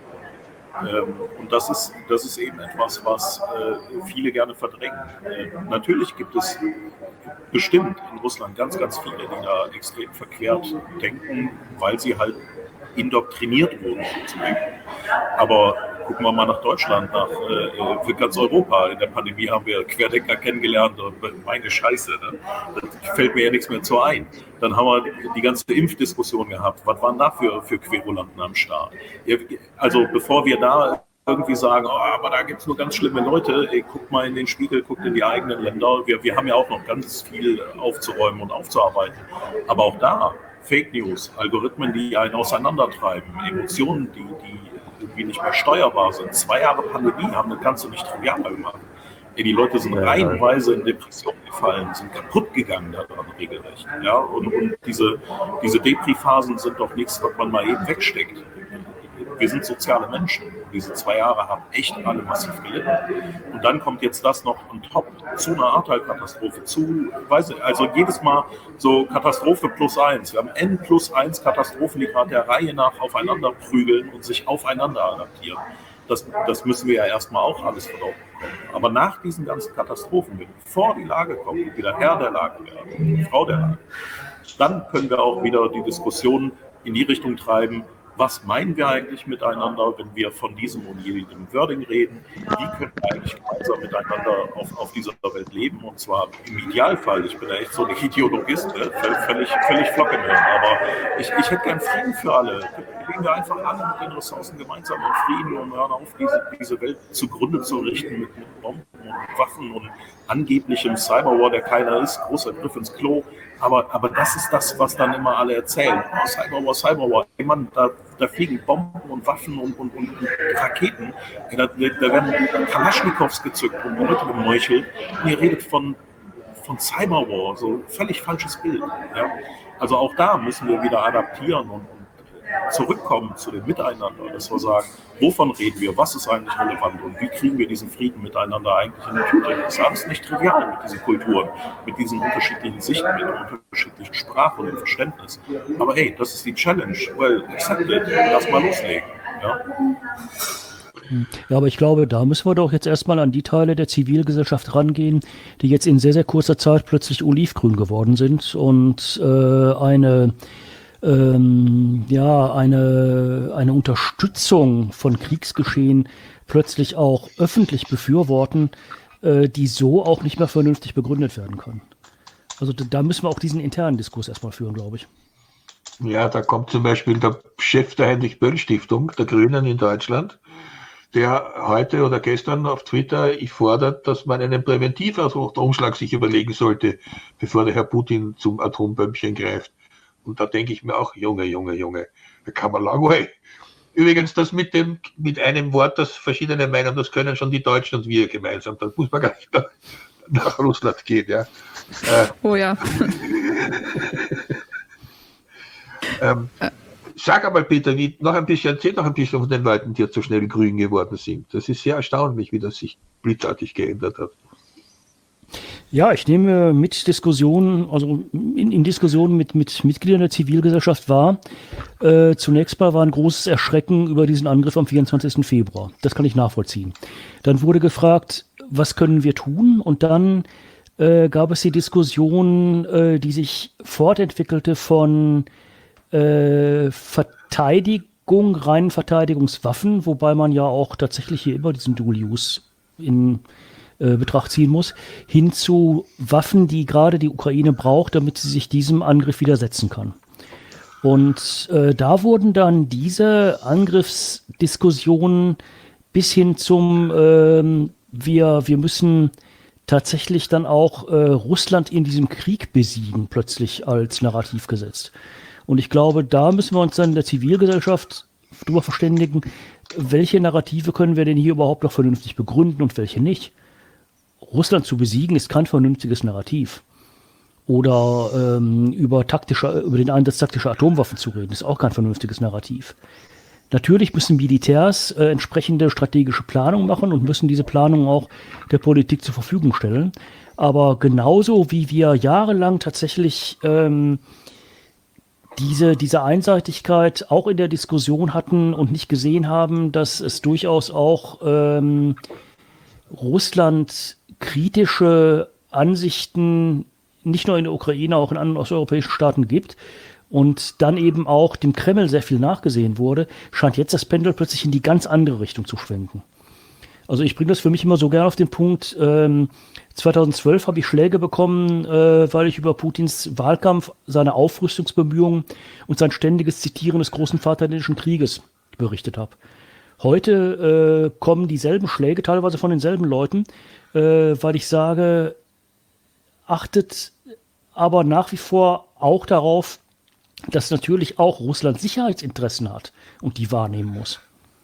Ähm, und das ist, das ist eben etwas, was äh, viele gerne verdrängen. Äh, natürlich gibt es bestimmt in Russland ganz, ganz viele, die da extrem verquert denken, weil sie halt indoktriniert wurden zu denken. Aber gucken wir mal nach Deutschland, nach äh, für ganz Europa. In der Pandemie haben wir Querdenker kennengelernt und meine Scheiße, ne? Da fällt mir ja nichts mehr zu ein. Dann haben wir die ganze Impfdiskussion gehabt. Was waren da für, für Querulanten am Start? Also bevor wir da irgendwie sagen, oh, aber da gibt es nur ganz schlimme Leute, ey, guckt mal in den Spiegel, guckt in die eigenen Länder. Wir, wir haben ja auch noch ganz viel aufzuräumen und aufzuarbeiten. Aber auch da, Fake News, Algorithmen, die einen auseinandertreiben, Emotionen, die, die irgendwie nicht mehr steuerbar sind. Zwei Jahre Pandemie haben das Ganze nicht trivial gemacht. Ey, die Leute sind reihenweise in Depressionen gefallen, sind kaputt gegangen daran regelrecht. Ja? Und, und diese, diese Depri-Phasen sind doch nichts, was man mal eben wegsteckt. Wir sind soziale Menschen. Diese zwei Jahre haben echt alle massiv gelitten. Und dann kommt jetzt das noch on top zu einer Ahrtal-Katastrophe, zu, weiß ich, also jedes Mal so Katastrophe plus eins. Wir haben N plus eins Katastrophen, die gerade der Reihe nach aufeinander prügeln und sich aufeinander adaptieren. Das, das müssen wir ja erstmal auch alles verdauen bekommen. Aber nach diesen ganzen Katastrophen, wenn wir vor die Lage kommen und wieder Herr der Lage werden, Frau der Lage, dann können wir auch wieder die Diskussion in die Richtung treiben, was meinen wir eigentlich miteinander, wenn wir von diesem und jenem Wording reden? Wie können wir eigentlich gemeinsam miteinander auf, auf dieser Welt leben? Und zwar im Idealfall, ich bin ja echt so ein Ideologist, äh, völlig, völlig flocken, aber ich, ich hätte gern Frieden für alle. Leben wir einfach alle mit den Ressourcen gemeinsam in Frieden und hören auf, diese, diese Welt zugrunde zu richten mit, mit Bomben und Waffen und angeblichem Cyberwar, der keiner ist, großer Griff ins Klo. Aber, aber das ist das, was dann immer alle erzählen. Oh, Cyberwar, Cyberwar. Hey Mann, da, da fliegen Bomben und Waffen und, und, und Raketen. Da, da werden Kalaschnikows gezückt und Leute gemeuchelt. Und ihr redet von, von Cyberwar, so völlig falsches Bild. Ja? Also auch da müssen wir wieder adaptieren und, und zurückkommen zu dem Miteinander, dass wir sagen, wovon reden wir, was ist eigentlich relevant und wie kriegen wir diesen Frieden miteinander eigentlich in die Tüte. Das ist alles nicht trivial mit diesen Kulturen, mit diesen unterschiedlichen Sichten, mit der unterschiedlichen Sprache und dem Verständnis. Aber hey, das ist die Challenge. Well, accept it. Lass mal loslegen. Ja? Ja, aber ich glaube, da müssen wir doch jetzt erstmal an die Teile der Zivilgesellschaft rangehen, die jetzt in sehr, sehr kurzer Zeit plötzlich olivgrün geworden sind und äh, eine Ähm, ja, eine, eine Unterstützung von Kriegsgeschehen plötzlich auch öffentlich befürworten, äh, die so auch nicht mehr vernünftig begründet werden kann. Also da, da müssen wir auch diesen internen Diskurs erstmal führen, glaube ich. Ja, da kommt zum Beispiel der Chef der Heinrich-Böll-Stiftung, der Grünen in Deutschland, der heute oder gestern auf Twitter fordert, dass man einen Präventivumschlag sich überlegen sollte, bevor der Herr Putin zum Atombömmchen greift. Und da denke ich mir auch, Junge, Junge, Junge, da kann man langweilen. Übrigens, das mit dem, mit einem Wort, das verschiedene meinen, das können schon die Deutschen und wir gemeinsam. Da muss man gar nicht, da, nach Russland geht. Ja. Äh, Oh ja. ähm, sag einmal, Peter, wie, noch ein bisschen, erzähl noch ein bisschen von den Leuten, die jetzt so schnell grün geworden sind. Das ist sehr erstaunlich, wie das sich blitzartig geändert hat. Ja, ich nehme mit Diskussionen, also in, in Diskussionen mit, mit Mitgliedern der Zivilgesellschaft wahr. Äh, zunächst mal war ein großes Erschrecken über diesen Angriff am vierundzwanzigsten Februar. Das kann ich nachvollziehen. Dann wurde gefragt, was können wir tun? Und dann äh, gab es die Diskussion, äh, die sich fortentwickelte von äh, Verteidigung, reinen Verteidigungswaffen, wobei man ja auch tatsächlich hier immer diesen Dual Use in Betracht ziehen muss, hin zu Waffen, die gerade die Ukraine braucht, damit sie sich diesem Angriff widersetzen kann. Und äh, da wurden dann diese Angriffsdiskussionen bis hin zum ähm, wir, wir müssen tatsächlich dann auch äh, Russland in diesem Krieg besiegen, plötzlich als Narrativ gesetzt. Und ich glaube, da müssen wir uns dann in der Zivilgesellschaft darüber verständigen, welche Narrative können wir denn hier überhaupt noch vernünftig begründen und welche nicht. Russland zu besiegen ist kein vernünftiges Narrativ. Oder ähm, über, taktische, über den Einsatz taktischer Atomwaffen zu reden, ist auch kein vernünftiges Narrativ. Natürlich müssen Militärs äh, entsprechende strategische Planung machen und müssen diese Planung auch der Politik zur Verfügung stellen. Aber genauso wie wir jahrelang tatsächlich ähm, diese, diese Einseitigkeit auch in der Diskussion hatten und nicht gesehen haben, dass es durchaus auch ähm, Russland kritische Ansichten nicht nur in der Ukraine, auch in anderen osteuropäischen Staaten gibt und dann eben auch dem Kreml sehr viel nachgesehen wurde, scheint jetzt das Pendel plötzlich in die ganz andere Richtung zu schwenken. Also ich bringe das für mich immer so gerne auf den Punkt, ähm, zweitausendzwölf habe ich Schläge bekommen, äh, weil ich über Putins Wahlkampf, seine Aufrüstungsbemühungen und sein ständiges Zitieren des großen Vaterländischen Krieges berichtet habe. Heute äh, kommen dieselben Schläge, teilweise von denselben Leuten, äh, weil ich sage, achtet aber nach wie vor auch darauf, dass natürlich auch Russland Sicherheitsinteressen hat und die wahrnehmen muss.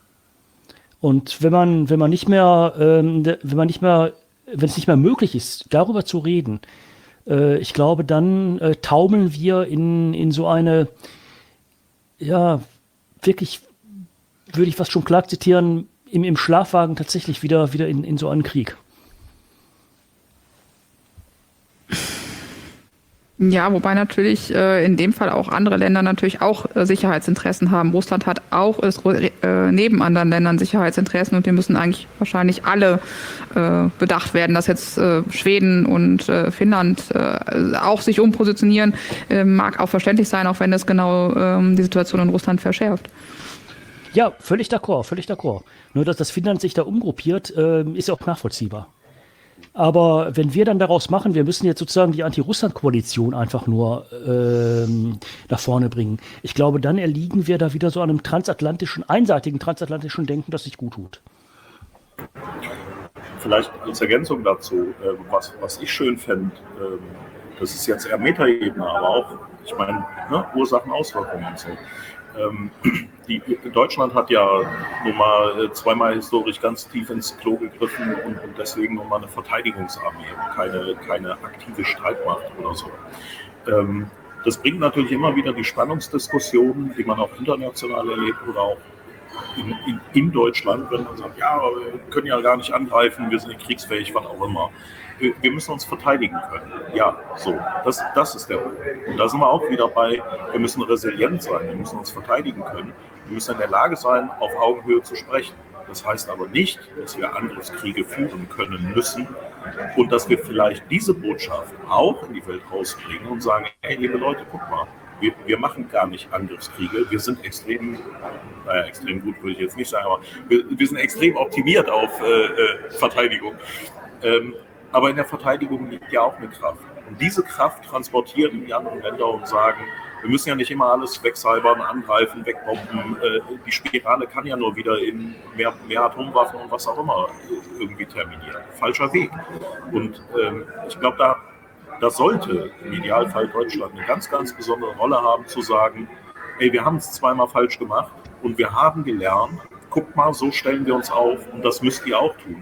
Und wenn man, wenn man nicht mehr, ähm, wenn man nicht mehr, wenn es nicht mehr möglich ist, darüber zu reden, äh, ich glaube, dann äh, taumeln wir in, in so eine, ja, wirklich, würde ich fast schon Clark zitieren, im, im Schlafwagen tatsächlich wieder, wieder in, in so einen Krieg. Ja, wobei natürlich äh, in dem Fall auch andere Länder natürlich auch äh, Sicherheitsinteressen haben. Russland hat auch äh, neben anderen Ländern Sicherheitsinteressen und die müssen eigentlich wahrscheinlich alle äh, bedacht werden, dass jetzt äh, Schweden und äh, Finnland äh, auch sich umpositionieren, äh, mag auch verständlich sein, auch wenn das genau äh, die Situation in Russland verschärft. Ja, völlig d'accord, völlig d'accord. Nur, dass das Finnland sich da umgruppiert, äh, ist ja auch nachvollziehbar. Aber wenn wir dann daraus machen, wir müssen jetzt sozusagen die Anti-Russland-Koalition einfach nur ähm, nach vorne bringen. Ich glaube, dann erliegen wir da wieder so einem transatlantischen, einseitigen transatlantischen Denken, das sich gut tut. Vielleicht als Ergänzung dazu, äh, was, was ich schön fände, äh, das ist jetzt eher Metaebene, aber auch, ich meine, ne, Ursachen, Auswirkungen und so. Ähm, die, Deutschland hat ja nun mal zweimal historisch ganz tief ins Klo gegriffen und, und deswegen nun mal eine Verteidigungsarmee, keine, keine aktive Streitmacht oder so. Ähm, das bringt natürlich immer wieder die Spannungsdiskussionen, die man auch international erlebt oder auch in, in, in Deutschland, wenn man sagt, ja, wir können ja gar nicht angreifen, wir sind nicht kriegsfähig, was auch immer. Wir, wir müssen uns verteidigen können. Ja, so, das, das ist der Punkt. Und da sind wir auch wieder bei, wir müssen resilient sein, wir müssen uns verteidigen können. Wir müssen in der Lage sein, auf Augenhöhe zu sprechen. Das heißt aber nicht, dass wir Angriffskriege führen können müssen und dass wir vielleicht diese Botschaft auch in die Welt rausbringen und sagen, hey, liebe Leute, guck mal, wir, wir machen gar nicht Angriffskriege, wir sind extrem, naja, extrem gut würde ich jetzt nicht sagen, aber wir, wir sind extrem optimiert auf äh, äh, Verteidigung. Ähm, aber in der Verteidigung liegt ja auch eine Kraft. Und diese Kraft transportieren in die anderen Länder und sagen, wir müssen ja nicht immer alles wegcybern, angreifen, wegbomben. Die Spirale kann ja nur wieder in mehr, mehr Atomwaffen und was auch immer irgendwie terminieren. Falscher Weg. Und ähm, ich glaube, da, da sollte im Idealfall Deutschland eine ganz, ganz besondere Rolle haben, zu sagen, ey, wir haben es zweimal falsch gemacht und wir haben gelernt, guckt mal, so stellen wir uns auf und das müsst ihr auch tun.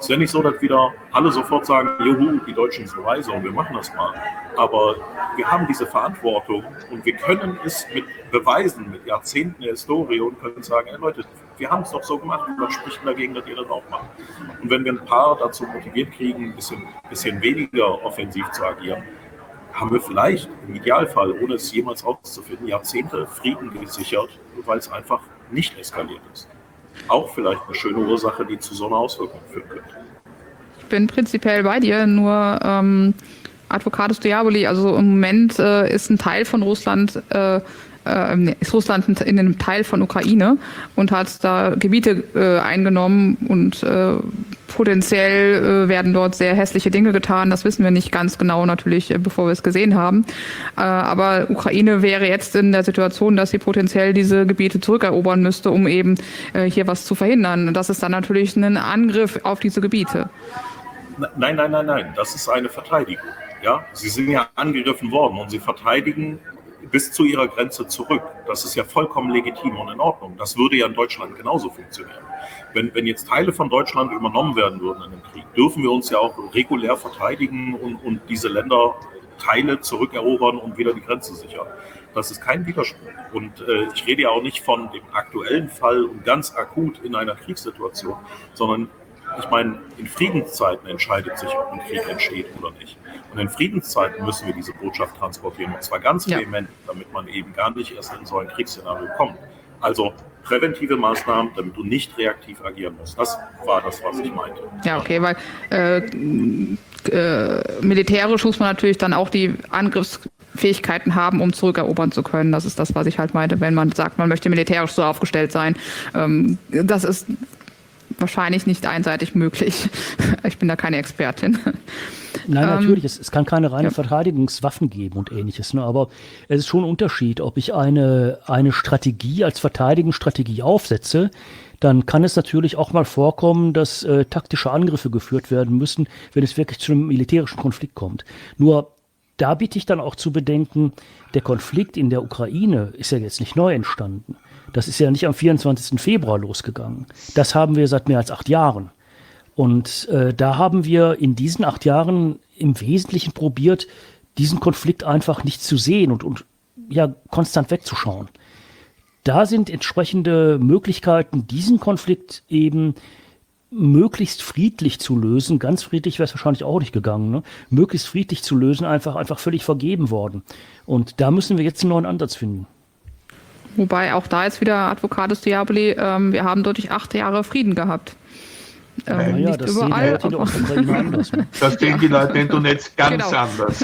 Es ist ja nicht so, dass wieder alle sofort sagen, juhu, die Deutschen sind weise und wir machen das mal. Aber wir haben diese Verantwortung und wir können es mit Beweisen, mit Jahrzehnten der Historie und können sagen, hey Leute, wir haben es doch so gemacht, was spricht denn dagegen, dass ihr das auch macht? Und wenn wir ein paar dazu motiviert kriegen, ein bisschen, bisschen weniger offensiv zu agieren, haben wir vielleicht im Idealfall, ohne es jemals rauszufinden, Jahrzehnte Frieden gesichert, weil es einfach nicht eskaliert ist. Auch vielleicht eine schöne Ursache, die zu so einer Auswirkung führen könnte. Ich bin prinzipiell bei dir, nur ähm, Advocatus Diaboli, also im Moment äh, ist ein Teil von Russland, äh, äh, ist Russland in einem Teil von Ukraine und hat da Gebiete äh, eingenommen und äh, potenziell äh, werden dort sehr hässliche Dinge getan. Das wissen wir nicht ganz genau natürlich, äh, bevor wir es gesehen haben. Äh, aber Ukraine wäre jetzt in der Situation, dass sie potenziell diese Gebiete zurückerobern müsste, um eben äh, hier was zu verhindern. Das ist dann natürlich ein Angriff auf diese Gebiete. Nein, nein, nein, nein. Das ist eine Verteidigung. Ja? Sie sind ja angegriffen worden und sie verteidigen bis zu ihrer Grenze zurück. Das ist ja vollkommen legitim und in Ordnung. Das würde ja in Deutschland genauso funktionieren. Wenn, wenn jetzt Teile von Deutschland übernommen werden würden in dem Krieg, dürfen wir uns ja auch regulär verteidigen und, und diese Länder Teile zurückerobern und wieder die Grenze sichern. Das ist kein Widerspruch. Und äh, ich rede ja auch nicht von dem aktuellen Fall und ganz akut in einer Kriegssituation, sondern ich meine, in Friedenszeiten entscheidet sich, ob ein Krieg entsteht oder nicht. Und in Friedenszeiten müssen wir diese Botschaft transportieren, und zwar ganz vehement, ja, damit man eben gar nicht erst in so ein Kriegsszenario kommt. Also präventive Maßnahmen, damit du nicht reaktiv agieren musst. Das war das, was ich meinte. Ja, okay, weil äh, äh, militärisch muss man natürlich dann auch die Angriffsfähigkeiten haben, um zurückerobern zu können. Das ist das, was ich halt meinte, wenn man sagt, man möchte militärisch so aufgestellt sein. Ähm, das ist wahrscheinlich nicht einseitig möglich. Ich bin da keine Expertin. Nein, Ähm, natürlich, es, es kann keine reine ja. Verteidigungswaffen geben und ähnliches, ne? Aber es ist schon ein Unterschied, ob ich eine, eine Strategie als Verteidigungsstrategie aufsetze, dann kann es natürlich auch mal vorkommen, dass äh, taktische Angriffe geführt werden müssen, wenn es wirklich zu einem militärischen Konflikt kommt. Nur da bitte ich dann auch zu bedenken, der Konflikt in der Ukraine ist ja jetzt nicht neu entstanden. Das ist ja nicht am vierundzwanzigsten Februar losgegangen. Das haben wir seit mehr als acht Jahren. Und äh, da haben wir in diesen acht Jahren im Wesentlichen probiert, diesen Konflikt einfach nicht zu sehen und, und ja konstant wegzuschauen. Da sind entsprechende Möglichkeiten, diesen Konflikt eben möglichst friedlich zu lösen. Ganz friedlich wäre es wahrscheinlich auch nicht gegangen, ne? Möglichst friedlich zu lösen, einfach, einfach völlig vergeben worden. Und da müssen wir jetzt einen neuen Ansatz finden. Wobei auch da jetzt wieder Advocatus Diaboli, ähm, wir haben dadurch acht Jahre Frieden gehabt. Ähm, Ja, nicht das überall, sehen die Leute in der aber- Ostukraine anders. Ne? Das sehen die Leute in Donetsk ganz Genau. anders.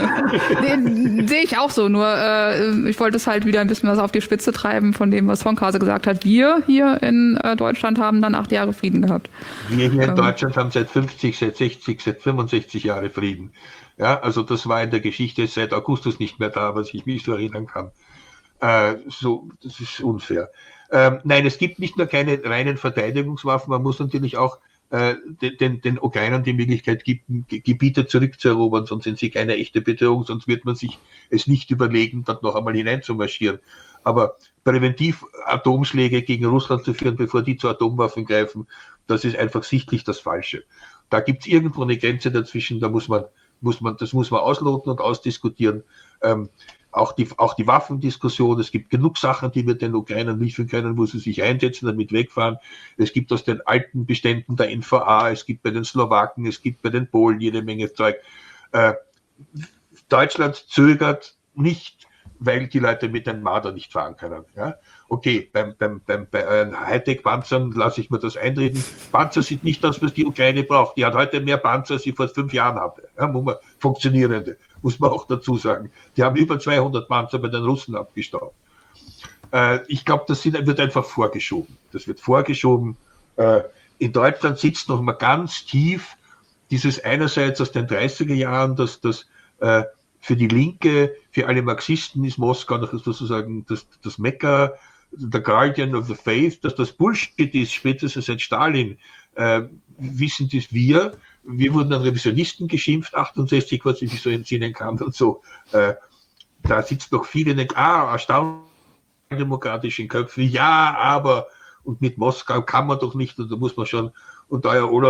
Den sehe ich auch so, nur äh, ich wollte es halt wieder ein bisschen was auf die Spitze treiben von dem, was Honkhase gesagt hat. Wir hier in äh, Deutschland haben dann acht Jahre Frieden gehabt. Wir hier in Ähm. Deutschland haben seit fünfzig, seit sechzig, seit fünfundsechzig Jahre Frieden. Ja, also das war in der Geschichte seit Augustus nicht mehr da, was ich mich so erinnern kann. Äh, so, das ist unfair. Ähm, nein, es gibt nicht nur keine reinen Verteidigungswaffen, man muss natürlich auch äh, den, den, den Ukrainern die Möglichkeit geben, Ge- Gebiete zurückzuerobern, sonst sind sie keine echte Bedrohung, sonst wird man sich es nicht überlegen, dort noch einmal hineinzumarschieren. Aber präventiv Atomschläge gegen Russland zu führen, bevor die zu Atomwaffen greifen, das ist einfach sichtlich das Falsche. Da gibt es irgendwo eine Grenze dazwischen, da muss man, muss man, das muss man ausloten und ausdiskutieren. Ähm, Auch die, auch die Waffendiskussion, es gibt genug Sachen, die wir den Ukrainern liefern können, wo sie sich einsetzen, damit wegfahren. Es gibt aus den alten Beständen der N V A, es gibt bei den Slowaken, es gibt bei den Polen jede Menge Zeug. Äh, Deutschland zögert nicht, weil die Leute mit den Marder nicht fahren können. Ja? Okay, beim, beim, beim, bei euren Hightech-Panzern lasse ich mir das einreden. Panzer sind nicht das, was die Ukraine braucht. Die hat heute mehr Panzer, als sie vor fünf Jahren hatte. Ja, muss man, funktionierende, muss man auch dazu sagen. Die haben über zweihundert Panzer bei den Russen abgestaubt. Äh, ich glaube, das sind, wird einfach vorgeschoben. Das wird vorgeschoben. Äh, in Deutschland sitzt noch mal ganz tief dieses einerseits aus den dreißiger Jahren, dass das äh, für die Linke, für alle Marxisten ist Moskau noch sozusagen das, das Mekka, der Guardian of the Faith, dass das Bullshit ist, spätestens seit Stalin, äh, wissen das wir. Wir wurden an Revisionisten geschimpft, achtundsechzig, was ich so entsinnen kann und so. Äh, da sitzt noch viele, denken, ah, erstaunlich demokratischen Köpfen, ja, aber, und mit Moskau kann man doch nicht, und da muss man schon, und euer Olaf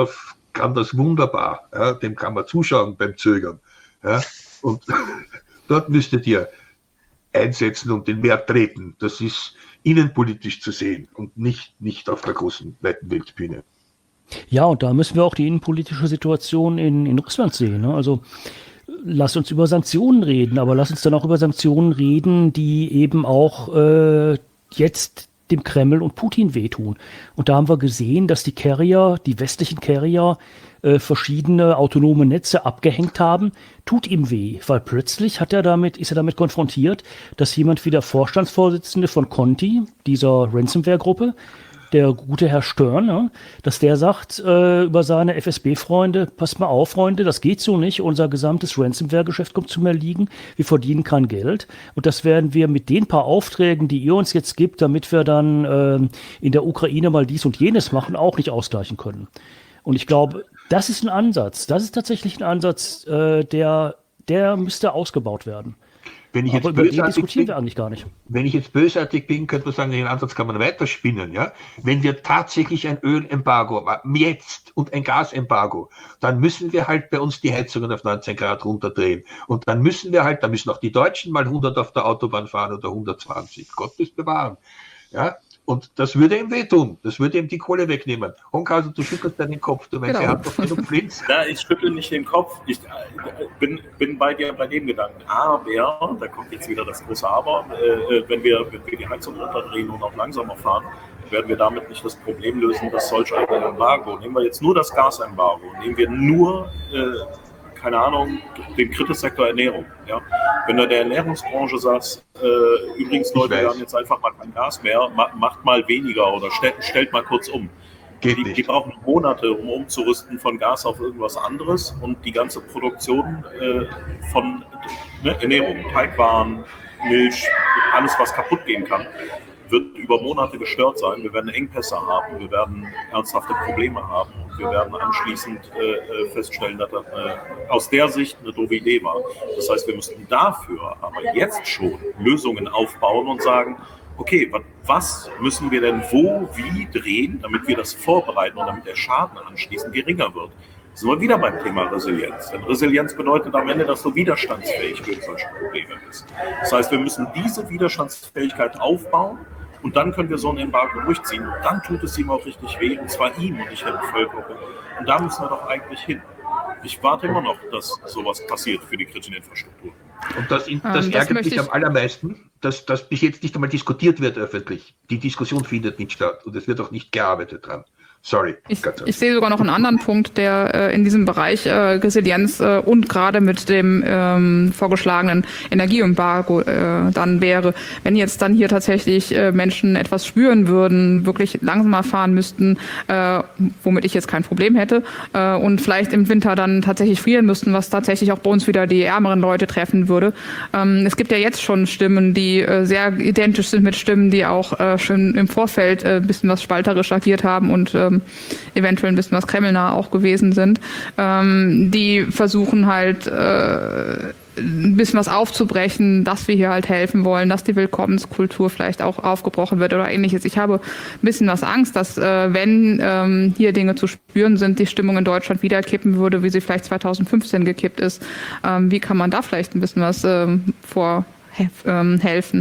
kann das wunderbar. Ja, dem kann man zuschauen beim Zögern. Ja, und dort müsstet ihr einsetzen und den Wert treten. Das ist innenpolitisch zu sehen und nicht, nicht auf der großen, weiten Weltbühne. Ja, und da müssen wir auch die innenpolitische Situation in, in Russland sehen. Ne? Also lass uns über Sanktionen reden, aber lass uns dann auch über Sanktionen reden, die eben auch äh, jetzt dem Kreml und Putin wehtun. Und da haben wir gesehen, dass die Carrier, die westlichen Carrier, äh, verschiedene autonome Netze abgehängt haben. Tut ihm weh, weil plötzlich hat er damit, ist er damit konfrontiert, dass jemand wie der Vorstandsvorsitzende von Conti, dieser Ransomware-Gruppe, der gute Herr Stern, ja, dass der sagt äh, über seine F S B-Freunde, passt mal auf, Freunde, das geht so nicht, unser gesamtes Ransomware-Geschäft kommt zum Erliegen, wir verdienen kein Geld und das werden wir mit den paar Aufträgen, die ihr uns jetzt gibt, damit wir dann äh, in der Ukraine mal dies und jenes machen, auch nicht ausgleichen können. Und ich glaube, das ist ein Ansatz, das ist tatsächlich ein Ansatz, äh, der, der müsste ausgebaut werden. Wenn ich, jetzt Aber über den bösartig diskutieren bin, wir eigentlich gar nicht. wenn ich jetzt bösartig bin, könnte man sagen, den Ansatz kann man weiterspinnen. Ja? Wenn wir tatsächlich ein Ölembargo haben, jetzt und ein Gasembargo, dann müssen wir halt bei uns die Heizungen auf neunzehn Grad runterdrehen. Und dann müssen wir halt, da müssen auch die Deutschen mal hundert auf der Autobahn fahren oder hundertzwanzig. Gottes bewahren. Ja? Und das würde ihm wehtun. Das würde ihm die Kohle wegnehmen. Honkhauser, du schüttelst deinen Kopf. Du meinst, Genau. er hat doch genug Blitz. Ja, ich schüttel nicht den Kopf. Ich äh, bin, bin bei dir bei dem Gedanken. Aber, da kommt jetzt wieder das große Aber, äh, wenn, wir, wenn wir die Heizung runterdrehen und auch langsamer fahren, werden wir damit nicht das Problem lösen, dass solch ein Embargo, nehmen wir jetzt nur das Gasembargo, nehmen wir nur, äh, keine Ahnung, den Kritissektor Ernährung. Ja? Wenn du der Ernährungsbranche sagst, äh, übrigens Leute, wir haben jetzt einfach mal kein Gas mehr, ma, macht mal weniger oder stellt, stellt mal kurz um. Geht Die, nicht. die brauchen Monate, um umzurüsten von Gas auf irgendwas anderes und die ganze Produktion äh, von ne, Ernährung, Teigwaren, Milch, alles was kaputt gehen kann, wird über Monate gestört sein. Wir werden Engpässe haben, wir werden ernsthafte Probleme haben und wir werden anschließend äh, feststellen, dass das äh, aus der Sicht eine doofe Idee war. Das heißt, wir müssten dafür aber jetzt schon Lösungen aufbauen und sagen, okay, was müssen wir denn wo, wie drehen, damit wir das vorbereiten und damit der Schaden anschließend geringer wird. Sind wir wieder beim Thema Resilienz. Denn Resilienz bedeutet am Ende, dass du widerstandsfähig gegen solche Probleme bist. Das heißt, wir müssen diese Widerstandsfähigkeit aufbauen und dann können wir so ein Embargo durchziehen. Und dann tut es ihm auch richtig weh, und zwar ihm und nicht der Bevölkerung. Und da müssen wir doch eigentlich hin. Ich warte immer noch, dass sowas passiert für die kritischen Infrastrukturen. Und das, das, Ähm, das ärgert möchte mich ich- am allermeisten, dass das bis jetzt nicht einmal diskutiert wird öffentlich. Die Diskussion findet nicht statt und es wird auch nicht gearbeitet dran. Sorry. Ich, Gott sei Dank. ich sehe sogar noch einen anderen Punkt, der äh, in diesem Bereich äh, Resilienz äh, und gerade mit dem ähm, vorgeschlagenen Energieembargo äh, dann wäre. Wenn jetzt dann hier tatsächlich äh, Menschen etwas spüren würden, wirklich langsamer fahren müssten, äh, womit ich jetzt kein Problem hätte, äh, und vielleicht im Winter dann tatsächlich frieren müssten, was tatsächlich auch bei uns wieder die ärmeren Leute treffen würde. Ähm, es gibt ja jetzt schon Stimmen, die äh, sehr identisch sind mit Stimmen, die auch äh, schon im Vorfeld äh, ein bisschen was spalterisch agiert haben und ähm, eventuell ein bisschen was kremlnah auch gewesen sind, ähm, die versuchen halt äh, ein bisschen was aufzubrechen, dass wir hier halt helfen wollen, dass die Willkommenskultur vielleicht auch aufgebrochen wird oder ähnliches. Ich habe ein bisschen was Angst, dass äh, wenn ähm, hier Dinge zu spüren sind, die Stimmung in Deutschland wieder kippen würde, wie sie vielleicht zweitausendfünfzehn gekippt ist. Ähm, wie kann man da vielleicht ein bisschen was ähm, vor ähm, helfen?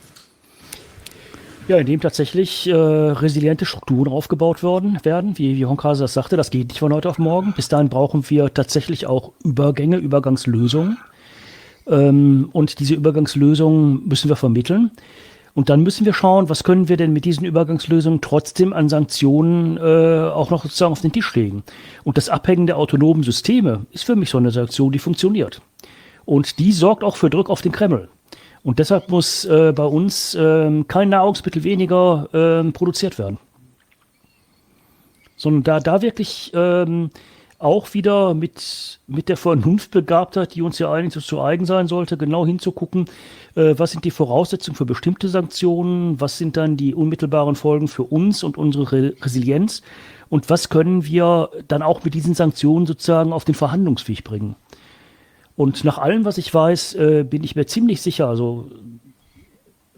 Ja, indem tatsächlich äh, resiliente Strukturen aufgebaut worden werden, wie, wie Honkhauser das sagte, das geht nicht von heute auf morgen. Bis dahin brauchen wir tatsächlich auch Übergänge, Übergangslösungen. Ähm, und diese Übergangslösungen müssen wir vermitteln. Und dann müssen wir schauen, was können wir denn mit diesen Übergangslösungen trotzdem an Sanktionen äh, auch noch sozusagen auf den Tisch legen. Und das Abhängen der autonomen Systeme ist für mich so eine Sanktion, die funktioniert. Und die sorgt auch für Druck auf den Kreml. Und deshalb muss äh, bei uns ähm, kein Nahrungsmittel weniger ähm, produziert werden. Sondern da, da wirklich ähm, auch wieder mit, mit der Vernunftbegabtheit, die uns ja eigentlich so zu eigen sein sollte, genau hinzugucken, äh, was sind die Voraussetzungen für bestimmte Sanktionen, was sind dann die unmittelbaren Folgen für uns und unsere Re- Resilienz und was können wir dann auch mit diesen Sanktionen sozusagen auf den Verhandlungsweg bringen. Und nach allem, was ich weiß, äh, bin ich mir ziemlich sicher, also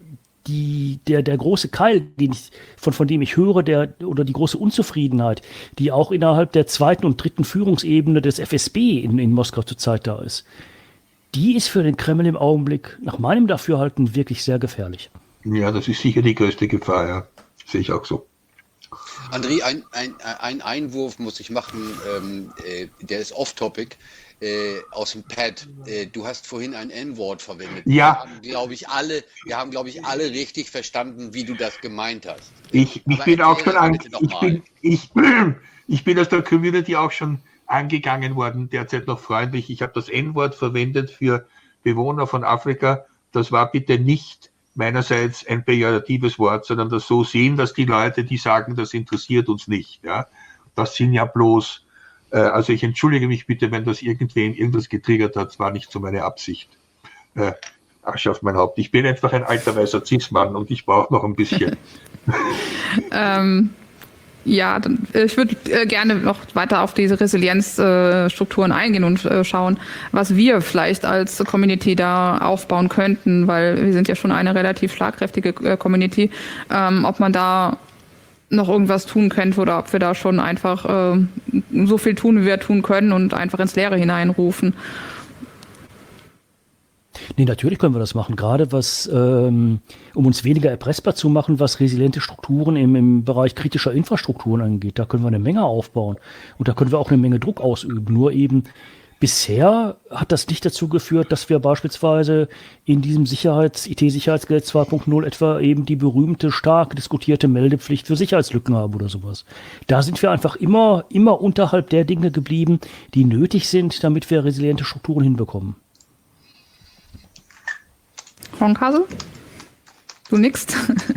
die, der, der große Keil, den ich, von, von dem ich höre, der, oder die große Unzufriedenheit, die auch innerhalb der zweiten und dritten Führungsebene des F S B in, in Moskau zurzeit da ist, die ist für den Kreml im Augenblick, nach meinem Dafürhalten, wirklich sehr gefährlich. Ja, das ist sicher die größte Gefahr, ja. Sehe ich auch so. André, ein, ein, ein Einwurf muss ich machen, ähm, äh, der ist off-topic, äh, aus dem Pad. Äh, du hast vorhin ein N-Wort verwendet. Ja. Wir haben, glaube ich, alle, wir haben, glaube ich, alle richtig verstanden, wie du das gemeint hast. Ich, ich Aber bin auch schon erzähl an, bitte noch ich, mal. bin, ich, ich bin aus der Community auch schon angegangen worden, derzeit noch freundlich. Ich habe das N-Wort verwendet für Bewohner von Afrika. Das war bitte nicht meinerseits ein pejoratives Wort, sondern das so sehen, dass die Leute, die sagen, das interessiert uns nicht. Ja? Das sind ja bloß, äh, also ich entschuldige mich bitte, wenn das irgendwen irgendwas getriggert hat, es war nicht so meine Absicht. Äh, Asche auf mein Haupt. Ich bin einfach ein alter weißer Cis-Mann und ich brauche noch ein bisschen. ähm, ja, dann, ich würde äh, gerne noch weiter auf diese Resilienzstrukturen äh, eingehen und äh, schauen, was wir vielleicht als Community da aufbauen könnten, weil wir sind ja schon eine relativ schlagkräftige äh, Community, ähm, ob man da noch irgendwas tun könnte oder ob wir da schon einfach äh, so viel tun, wie wir tun können und einfach ins Leere hineinrufen. Nee, natürlich können wir das machen, gerade was, ähm, um uns weniger erpressbar zu machen, was resiliente Strukturen im, im Bereich kritischer Infrastrukturen angeht. Da können wir eine Menge aufbauen und da können wir auch eine Menge Druck ausüben. Nur eben bisher hat das nicht dazu geführt, dass wir beispielsweise in diesem Sicherheits-, I T-Sicherheitsgesetz zwei Punkt null etwa eben die berühmte, stark diskutierte Meldepflicht für Sicherheitslücken haben oder sowas. Da sind wir einfach immer, immer unterhalb der Dinge geblieben, die nötig sind, damit wir resiliente Strukturen hinbekommen. Hornhase? Du nix?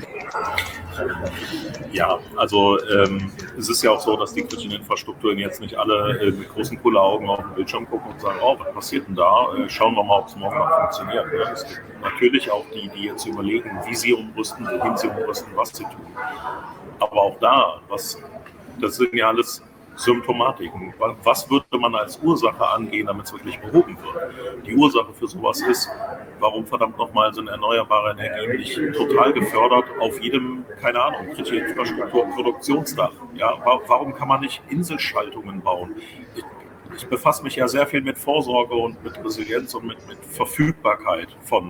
Ja, also ähm, es ist ja auch so, dass die kritischen Infrastrukturen jetzt nicht alle äh, mit großen Kulleraugen auf den Bildschirm gucken und sagen, oh, was passiert denn da? Äh, schauen wir mal, ob es morgen noch funktioniert. Ja, es gibt natürlich auch die, die jetzt überlegen, wie sie umrüsten, wohin sie umrüsten, was sie tun. Aber auch da, was, das sind ja alles Symptomatiken. Was würde man als Ursache angehen, damit es wirklich behoben wird? Die Ursache für sowas ist, warum verdammt nochmal sind erneuerbare Energien nicht total gefördert auf jedem, keine Ahnung, kritische Infrastruktur, Produktionsdach? Ja, warum kann man nicht Inselschaltungen bauen? Ich, ich befasse mich ja sehr viel mit Vorsorge und mit Resilienz und mit, mit Verfügbarkeit von,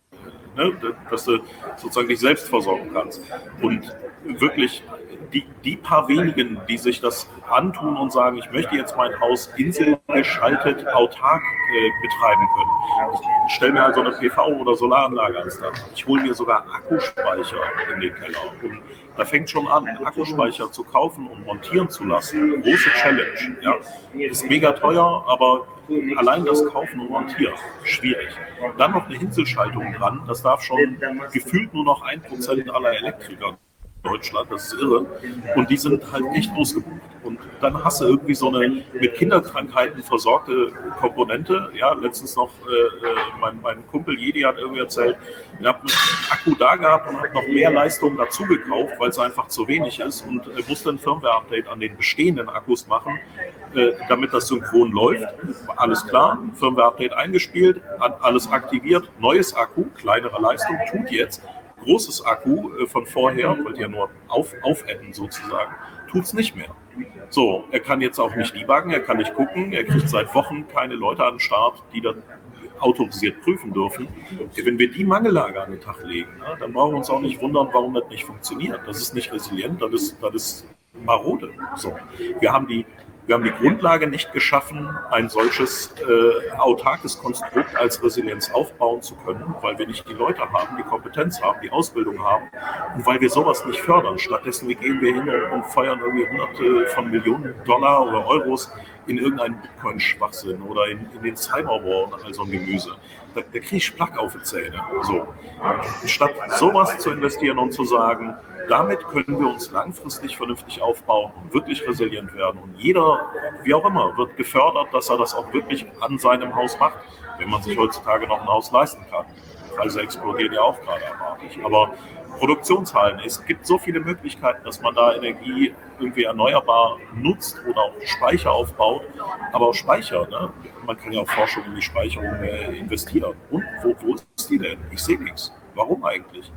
ne, dass du sozusagen dich selbst versorgen kannst. Und wirklich die, die paar wenigen, die sich das antun und sagen, ich möchte jetzt mein Haus inselgeschaltet autark äh, betreiben können. Ich stelle mir also eine P V- oder Solaranlage ans Dach. Ich hole mir sogar Akkuspeicher in den Keller. Und da fängt schon an, Akkuspeicher zu kaufen und montieren zu lassen. Große Challenge. Ja. Ist mega teuer, aber allein das Kaufen und Montieren, schwierig. Dann noch eine Inselschaltung dran, das darf schon gefühlt nur noch ein Prozent aller Elektriker Deutschland, das ist irre. Und die sind halt echt ausgebucht. Und dann hast du irgendwie so eine mit Kinderkrankheiten versorgte Komponente. Ja, letztens noch äh, mein, mein Kumpel Jedi hat irgendwie erzählt, ich habe einen Akku da gehabt und habe noch mehr Leistung dazu gekauft, weil es einfach zu wenig ist und äh, musste ein Firmware-Update an den bestehenden Akkus machen, äh, damit das synchron läuft. Alles klar, Firmware-Update eingespielt, alles aktiviert, neues Akku, kleinere Leistung, tut jetzt. Großes Akku äh, von vorher, wollte ja nur auf, aufadden sozusagen, tut es nicht mehr. So, er kann jetzt auch nicht debuggen, er kann nicht gucken, er kriegt seit Wochen keine Leute an den Start, die das autorisiert prüfen dürfen. Wenn wir die Mangellage an den Tag legen, na, dann brauchen wir uns auch nicht wundern, warum das nicht funktioniert. Das ist nicht resilient, das ist, das ist marode. So, wir haben die Wir haben die Grundlage nicht geschaffen, ein solches äh, autarkes Konstrukt als Resilienz aufbauen zu können, weil wir nicht die Leute haben, die Kompetenz haben, die Ausbildung haben und weil wir sowas nicht fördern. Stattdessen gehen wir hin und feuern irgendwie Hunderte von Millionen Dollar oder Euros in irgendeinen Bitcoin-Schwachsinn oder in, in den Cyberwar und all so ein Gemüse. Da, da kriege ich Plack auf die Zähne. So. Statt sowas zu investieren und zu sagen, damit können wir uns langfristig vernünftig aufbauen und wirklich resilient werden. Und jeder, wie auch immer, wird gefördert, dass er das auch wirklich an seinem Haus macht, wenn man sich heutzutage noch ein Haus leisten kann. Preise explodieren ja auch gerade erwartlich. Aber Produktionshallen, es gibt so viele Möglichkeiten, dass man da Energie irgendwie erneuerbar nutzt oder auch Speicher aufbaut. Aber auch Speicher, ne? Man kann ja auch Forschung in die Speicherung äh, investieren. Und wo, wo ist die denn? Ich sehe nichts. Warum eigentlich?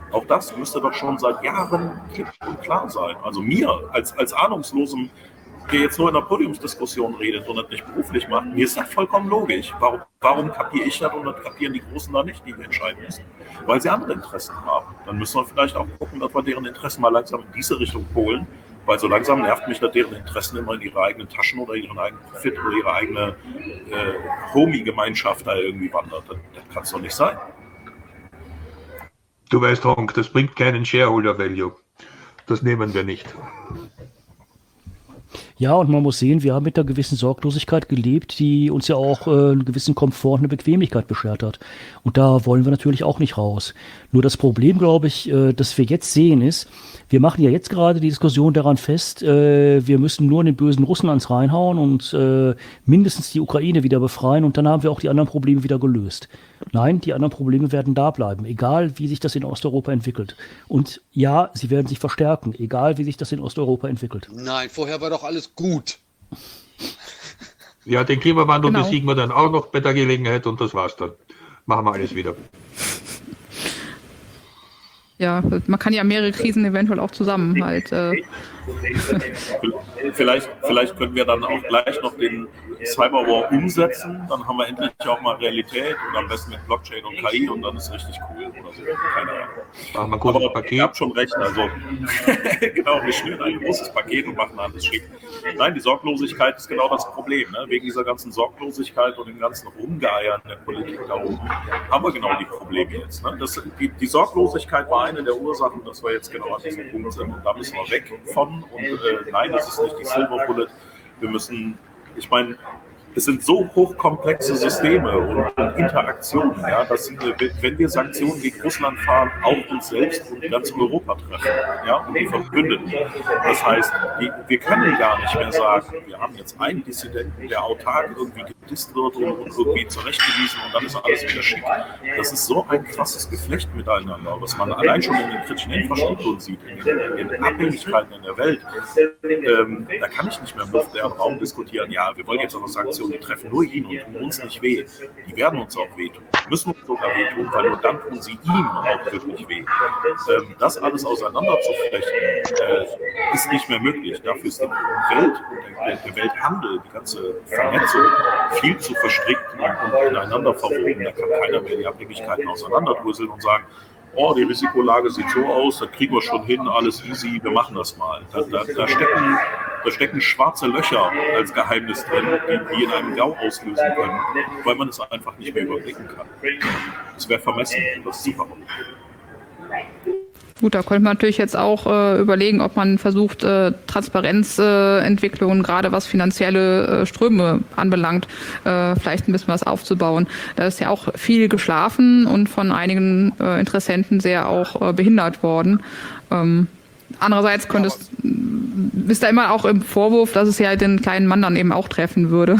Auch das müsste doch schon seit Jahren klipp und klar sein. Also mir als, als Ahnungslosem, der jetzt nur in einer Podiumsdiskussion redet und das nicht beruflich macht, mir ist das vollkommen logisch. Warum, warum kapiere ich das und das kapieren die Großen da nicht, die wir entscheiden müssen? Weil sie andere Interessen haben. Dann müssen wir vielleicht auch gucken, dass wir deren Interessen mal langsam in diese Richtung polen, weil so langsam nervt mich, dass deren Interessen immer in ihre eigenen Taschen oder ihren eigenen Profit oder ihre eigene äh, Homie-Gemeinschaft da irgendwie wandert. Das, das kann es doch nicht sein. Du weißt, Honk, das bringt keinen Shareholder-Value. Das nehmen wir nicht. Ja, und man muss sehen, wir haben mit einer gewissen Sorglosigkeit gelebt, die uns ja auch äh, einen gewissen Komfort und eine Bequemlichkeit beschert hat. Und da wollen wir natürlich auch nicht raus. Nur das Problem, glaube ich, äh, das wir jetzt sehen, ist, wir machen ja jetzt gerade die Diskussion daran fest, äh, wir müssen nur in den bösen Russlands reinhauen und äh, mindestens die Ukraine wieder befreien und dann haben wir auch die anderen Probleme wieder gelöst. Nein, die anderen Probleme werden da bleiben, egal wie sich das in Osteuropa entwickelt. Und ja, sie werden sich verstärken, egal wie sich das in Osteuropa entwickelt. Nein, vorher war doch alles gut. Ja, den Klimawandel Genau. besiegen wir dann auch noch bei der Gelegenheit und das war's dann. Machen wir alles wieder. Ja, man kann ja mehrere Krisen eventuell auch zusammen halt. Äh, Vielleicht, vielleicht können wir dann auch gleich noch den Cyberwar umsetzen, dann haben wir endlich auch mal Realität und am besten mit Blockchain und K I und dann ist es richtig cool oder so. Keine Ahnung. Machen wir kurz ein Aber ihr Paket. habt schon recht, also genau, wir schnüren ein großes Paket und machen alles schick. Nein, die Sorglosigkeit ist genau das Problem. Ne? Wegen dieser ganzen Sorglosigkeit und dem ganzen Rumgeeiern der Politik da oben haben wir genau die Probleme jetzt. Ne? Das, die, die Sorglosigkeit war eine der Ursachen, dass wir jetzt genau an diesem Punkt sind und da müssen wir weg von und äh, nein, das ist nicht die Silver Bullet. Wir müssen, ich meine, es sind so hochkomplexe Systeme und, und Interaktionen, ja, dass äh, wenn wir Sanktionen gegen Russland fahren, auch uns selbst und ganz Europa treffen, ja, und die Verbündeten. Das heißt, die, wir können gar nicht mehr sagen, wir haben jetzt einen Dissidenten, der autark irgendwie gedisst wird und, und irgendwie zurechtgewiesen und dann ist alles wieder schick. Das ist so ein krasses Geflecht miteinander, was man allein schon in den kritischen Infrastrukturen sieht, in den, in den Abhängigkeiten in der Welt. Ähm, da kann ich nicht mehr im luftleeren Raum diskutieren, ja, wir wollen jetzt aber Sanktionen, die treffen nur ihn und tun uns nicht weh. Die werden uns auch wehtun, müssen uns sogar wehtun, weil nur dann tun sie ihm auch wirklich weh. Ähm, das alles auseinanderzuflechten, äh, ist nicht mehr möglich. Dafür ist die Welt und der, der Welthandel, die ganze Vernetzung viel zu verstrickt und ineinander verwoben. Da kann keiner mehr die Abhängigkeiten auseinanderdröseln und sagen, oh, die Risikolage sieht so aus, da kriegen wir schon hin, alles easy, wir machen das mal. Da, da, da, stecken, da stecken schwarze Löcher als Geheimnis drin, die, die in einem GAU auslösen können, weil man es einfach nicht mehr überblicken kann. Das wäre vermessen, das zu behaupten. Gut, da könnte man natürlich jetzt auch äh, überlegen, ob man versucht, äh, Transparenzentwicklungen, äh, gerade was finanzielle äh, Ströme anbelangt, äh, vielleicht ein bisschen was aufzubauen. Da ist ja auch viel geschlafen und von einigen äh, Interessenten sehr auch äh, behindert worden. Ähm, andererseits könnte es, ist da immer auch im Vorwurf, dass es ja den kleinen Mann dann eben auch treffen würde.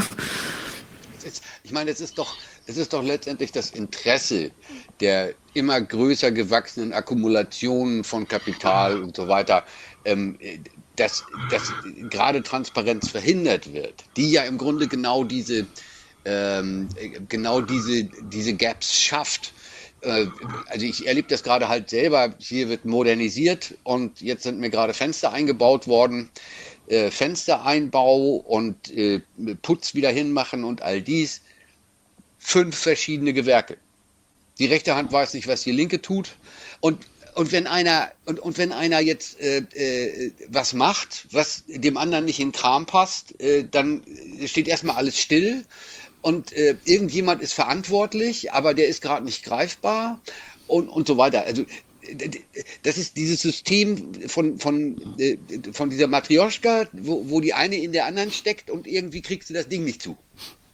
Ich meine, es ist doch, es ist doch letztendlich das Interesse der immer größer gewachsenen Akkumulationen von Kapital und so weiter, ähm, dass, dass gerade Transparenz verhindert wird, die ja im Grunde genau diese, ähm, genau diese, diese Gaps schafft. Äh, also ich erlebe das gerade halt selber, hier wird modernisiert und jetzt sind mir gerade Fenster eingebaut worden, äh, Fenstereinbau und äh, Putz wieder hinmachen und all dies. Fünf verschiedene Gewerke. Die rechte Hand weiß nicht, was die linke tut. Und, und, wenn, einer, und, und wenn einer jetzt äh, äh, was macht, was dem anderen nicht in den Kram passt, äh, dann steht erstmal alles still. Und äh, irgendjemand ist verantwortlich, aber der ist gerade nicht greifbar und, und so weiter. Also das ist dieses System von, von, äh, von dieser Matrioschka, wo, wo die eine in der anderen steckt und irgendwie kriegst du das Ding nicht zu.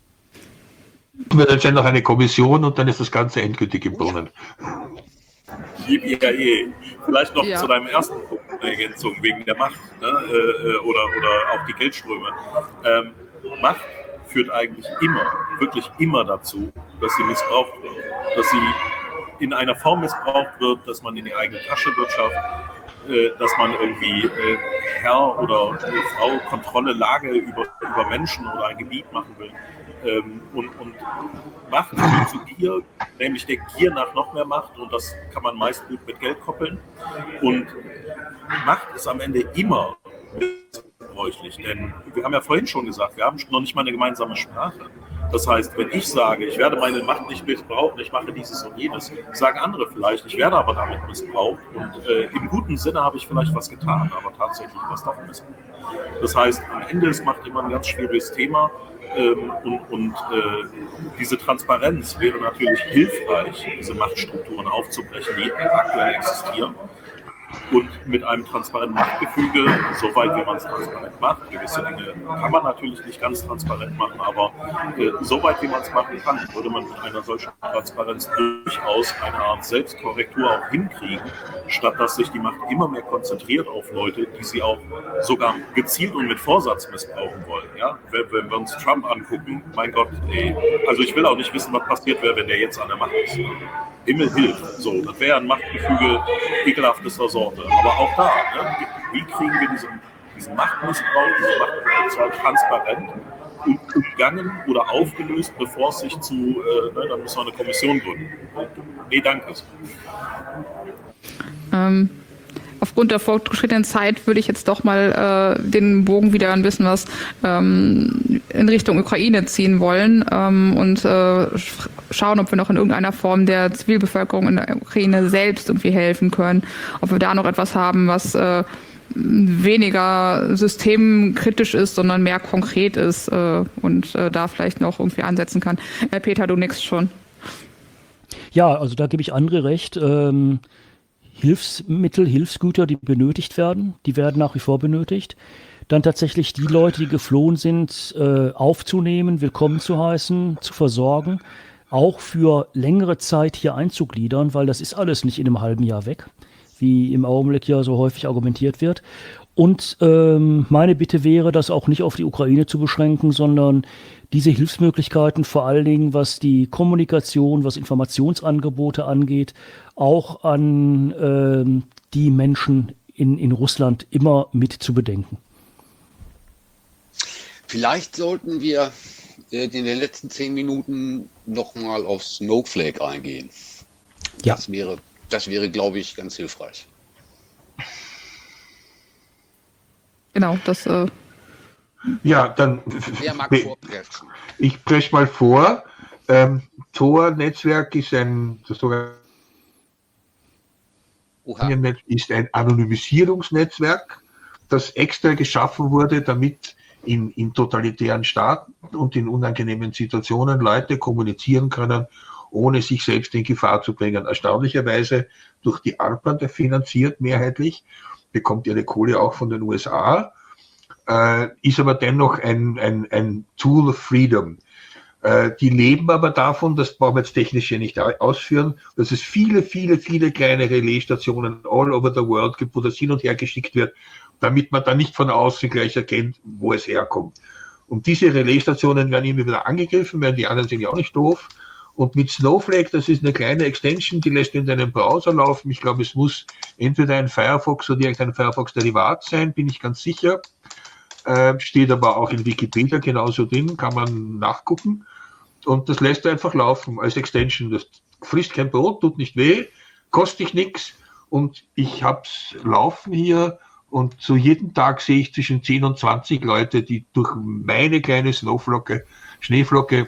Wird entstehen noch eine Kommission und dann ist das Ganze endgültig im Brunnen. I A E. Vielleicht noch Ja. zu deinem ersten Punkt eine Ergänzung wegen der Macht, ne? äh, oder, oder auch die Geldströme. Ähm, Macht führt eigentlich immer, wirklich immer dazu, dass sie missbraucht wird. Dass sie in einer Form missbraucht wird, dass man in die eigene Tasche wirtschafft, äh, dass man irgendwie äh, Herr oder äh, Frau Kontrolle, Lage über, über Menschen oder ein Gebiet machen will. Ähm, und, und Macht führt zu Gier, nämlich der Gier nach noch mehr Macht, und das kann man meist gut mit Geld koppeln. Und Macht ist am Ende immer missbräuchlich, denn wir haben ja vorhin schon gesagt, wir haben noch nicht mal eine gemeinsame Sprache. Das heißt, wenn ich sage, ich werde meine Macht nicht missbrauchen, ich mache dieses und jenes, sagen andere vielleicht, ich werde aber damit missbraucht. Und äh, im guten Sinne habe ich vielleicht was getan, aber tatsächlich was davon missbraucht. Das heißt, am Ende ist Macht immer ein ganz schwieriges Thema. Ähm, und und äh, diese Transparenz wäre natürlich hilfreich, diese Machtstrukturen aufzubrechen, die aktuell existieren. Und mit einem transparenten Machtgefüge, soweit wie man es transparent macht, gewisse Dinge kann man natürlich nicht ganz transparent machen, aber äh, soweit wie man es machen kann, würde man mit einer solchen Transparenz durchaus eine Art Selbstkorrektur auch hinkriegen, statt dass sich die Macht immer mehr konzentriert auf Leute, die sie auch sogar gezielt und mit Vorsatz missbrauchen wollen. Ja? Wenn, wenn wir uns Trump angucken, mein Gott, ey, also ich will auch nicht wissen, was passiert wäre, wenn der jetzt an der Macht ist. Himmel hilft. So, das wäre ein Machtgefüge ekelhaftester Sorte. Aber auch da, ne, wie kriegen wir diesen, diesen Machtmissbrauch, diese Machtmissbrauch transparent und umgangen oder aufgelöst, bevor es sich zu, äh, ne, dann müssen wir eine Kommission gründen. Nee, danke. Ähm, aufgrund der fortgeschrittenen Zeit würde ich jetzt doch mal äh, den Bogen wieder ein bisschen was ähm, in Richtung Ukraine ziehen wollen ähm, und äh, schauen, ob wir noch in irgendeiner Form der Zivilbevölkerung in der Ukraine selbst irgendwie helfen können, ob wir da noch etwas haben, was äh, weniger systemkritisch ist, sondern mehr konkret ist äh, und äh, da vielleicht noch irgendwie ansetzen kann. Äh, Peter, du nix schon. Ja, also da gebe ich André recht. Ähm, Hilfsmittel, Hilfsgüter, die benötigt werden, die werden nach wie vor benötigt. Dann tatsächlich die Leute, die geflohen sind, äh, aufzunehmen, willkommen zu heißen, zu versorgen, auch für längere Zeit hier einzugliedern, weil das ist alles nicht in einem halben Jahr weg, wie im Augenblick ja so häufig argumentiert wird. Und ähm, meine Bitte wäre, das auch nicht auf die Ukraine zu beschränken, sondern diese Hilfsmöglichkeiten, vor allen Dingen was die Kommunikation, was Informationsangebote angeht, auch an ähm, die Menschen in, in Russland immer mit zu bedenken. Vielleicht sollten wir äh, in den letzten zehn Minuten nochmal auf Snowflake eingehen. Ja. Das wäre, das wäre, glaube ich, ganz hilfreich. Genau, das äh, Ja, dann Wer mag vorpreschen? ich presche mal vor. Ähm, Tor-Netzwerk ist ein, das sogenannte Oha. ist ein Anonymisierungsnetzwerk, das extra geschaffen wurde, damit in, in totalitären Staaten und in unangenehmen Situationen Leute kommunizieren können, ohne sich selbst in Gefahr zu bringen. Erstaunlicherweise durch die ARPAN finanziert mehrheitlich, bekommt ihre Kohle auch von den U S A, äh, ist aber dennoch ein, ein, ein Tool of Freedom. Äh, die leben aber davon, das brauchen wir jetzt technisch hier nicht ausführen, dass es viele, viele, viele kleine Relaisstationen all over the world gibt, wo das hin und her geschickt wird, damit man dann nicht von außen gleich erkennt, wo es herkommt. Und diese Relaisstationen werden immer wieder angegriffen, weil die anderen sind ja auch nicht doof. Und mit Snowflake, das ist eine kleine Extension, die lässt in deinem Browser laufen. Ich glaube, es muss entweder ein Firefox oder irgendein Firefox-Derivat sein, bin ich ganz sicher. Äh, steht aber auch in Wikipedia genauso drin, kann man nachgucken. Und das lässt du einfach laufen als Extension. Das frisst kein Brot, tut nicht weh, kostet dich nichts. Und ich hab's laufen hier und zu jedem Tag sehe ich zwischen zehn und zwanzig Leute, die durch meine kleine Snowflocke, Schneeflocke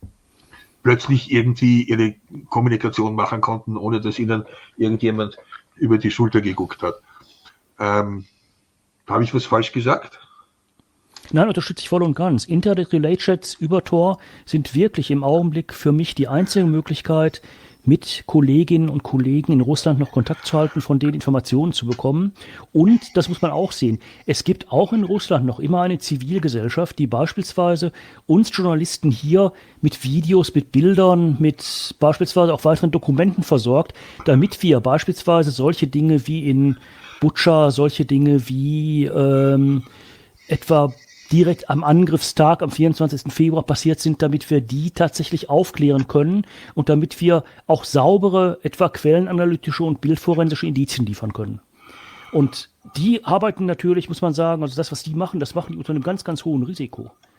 plötzlich irgendwie ihre Kommunikation machen konnten, ohne dass ihnen irgendjemand über die Schulter geguckt hat. Ähm, habe ich was falsch gesagt? Nein, unterstütze ich voll und ganz. Internet-Relay-Chats über Tor sind wirklich im Augenblick für mich die einzige Möglichkeit, mit Kolleginnen und Kollegen in Russland noch Kontakt zu halten, von denen Informationen zu bekommen. Und, das muss man auch sehen, es gibt auch in Russland noch immer eine Zivilgesellschaft, die beispielsweise uns Journalisten hier mit Videos, mit Bildern, mit beispielsweise auch weiteren Dokumenten versorgt, damit wir beispielsweise solche Dinge wie in Butscha, solche Dinge wie ähm, etwa direkt am Angriffstag am vierundzwanzigsten Februar passiert sind, damit wir die tatsächlich aufklären können und damit wir auch saubere, etwa quellenanalytische und bildforensische Indizien liefern können. Und die arbeiten natürlich, muss man sagen, also das, was die machen, das machen die unter einem ganz, ganz hohen Risiko.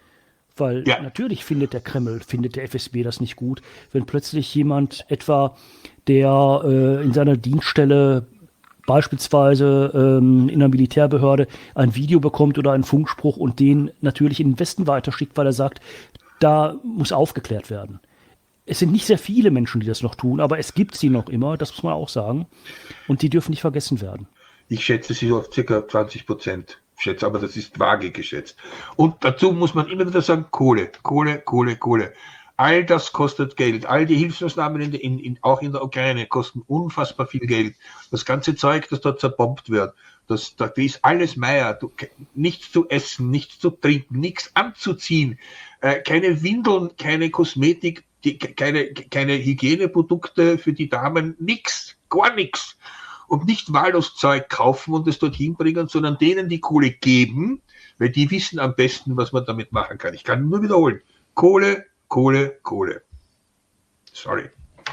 Weil Ja. natürlich findet der Kreml, findet der F S B das nicht gut, wenn plötzlich jemand etwa, der äh, in seiner Dienststelle beispielsweise ähm, in einer Militärbehörde ein Video bekommt oder einen Funkspruch und den natürlich in den Westen weiterschickt, weil er sagt, da muss aufgeklärt werden. Es sind nicht sehr viele Menschen, die das noch tun, aber es gibt sie noch immer, das muss man auch sagen. Und die dürfen nicht vergessen werden. Ich schätze sie auf ca. zwanzig Prozent. Schätze, aber das ist vage geschätzt. Und dazu muss man immer wieder sagen, Kohle, Kohle, Kohle, Kohle. All das kostet Geld. All die Hilfsmaßnahmen in, in, in, auch in der Ukraine kosten unfassbar viel Geld. Das ganze Zeug, das dort zerbombt wird, das, das ist alles Meier. Du, nichts zu essen, nichts zu trinken, nichts anzuziehen, äh, keine Windeln, keine Kosmetik, die, keine, keine Hygieneprodukte für die Damen, nix, gar nichts. Und nicht wahllos Zeug kaufen und es dorthin bringen, sondern denen die Kohle geben, weil die wissen am besten, was man damit machen kann. Ich kann nur wiederholen. Kohle, Kohle, Kohle. Sorry.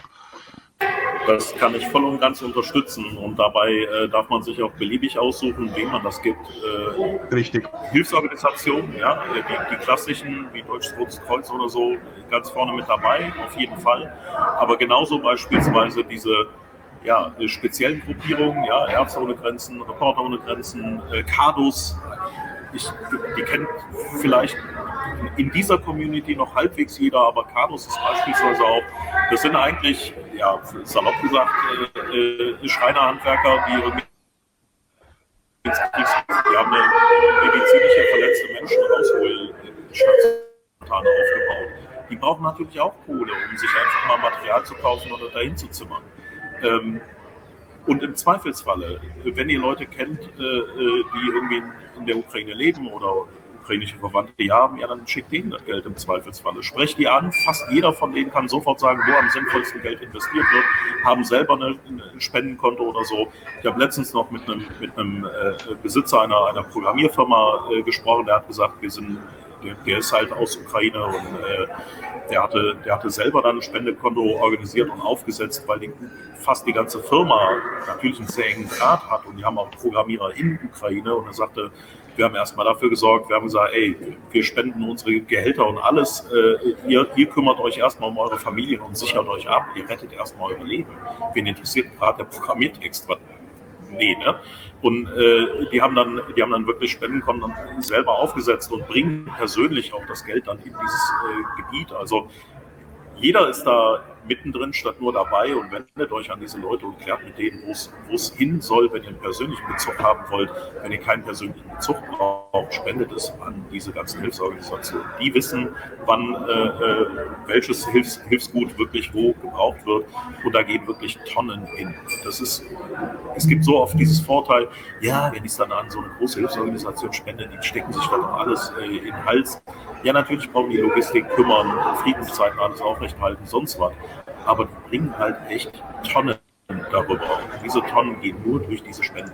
Das kann ich voll und ganz unterstützen und dabei äh, darf man sich auch beliebig aussuchen, wem man das gibt. Äh, Richtig. Hilfsorganisationen, ja, die, die klassischen wie Deutsches Rotes Kreuz oder so, ganz vorne mit dabei, auf jeden Fall. Aber genauso beispielsweise diese ja, speziellen Gruppierungen, ja, Ärzte ohne Grenzen, Reporter ohne Grenzen, äh, Cadus. Ich, die kennt vielleicht in dieser Community noch halbwegs jeder, aber Cadus ist beispielsweise auch, das sind eigentlich, ja, salopp gesagt, äh, äh, Schreinerhandwerker, die irgendwie ins Kriegs, die haben eine medizinische verletzte Menschen Rausholstation aufgebaut. Die brauchen natürlich auch Kohle, um sich einfach mal Material zu kaufen oder dahin zu zimmern. Ähm, und im Zweifelsfalle, wenn ihr Leute kennt, äh, die irgendwie in der Ukraine leben oder ukrainische Verwandte die haben, ja, dann schickt denen das Geld im Zweifelsfalle. Sprecht die an, fast jeder von denen kann sofort sagen, wo am sinnvollsten Geld investiert wird, haben selber eine, ein Spendenkonto oder so. Ich habe letztens noch mit einem, mit einem äh, Besitzer einer, einer Programmierfirma äh, gesprochen, der hat gesagt, wir sind, der, der ist halt aus Ukraine und äh, der hatte, der hatte selber dann ein Spendekonto organisiert und aufgesetzt, weil die, fast die ganze Firma natürlich einen sehr engen Draht hat und die haben auch Programmierer in Ukraine und er sagte, wir haben erstmal dafür gesorgt, wir haben gesagt, ey, wir spenden unsere Gehälter und alles, äh, ihr, ihr kümmert euch erstmal um eure Familien und sichert euch ab, ihr rettet erstmal euer Leben. Wen interessiert gerade der Programmiertext? Nee, ne? Und äh, die haben dann, die haben dann wirklich Spendenkonten selber aufgesetzt und bringen persönlich auch das Geld dann in dieses äh, Gebiet. Also jeder ist da mittendrin statt nur dabei und wendet euch an diese Leute und klärt mit denen, wo es hin soll, wenn ihr einen persönlichen Bezug haben wollt. Wenn ihr keinen persönlichen Bezug braucht, spendet es an diese ganzen Hilfsorganisationen. Die wissen, wann äh, welches Hilfs, Hilfsgut wirklich wo gebraucht wird und da gehen wirklich Tonnen hin. Das ist, es gibt so oft dieses Vorteil, ja, wenn ich es dann an so eine große Hilfsorganisation spende, die stecken sich dann auch alles äh, in den Hals. Ja, natürlich brauchen die Logistik kümmern, Friedenszeiten alles aufrechthalten, sonst was. Aber die bringen halt echt Tonnen darüber. Und diese Tonnen gehen nur durch diese Spenden.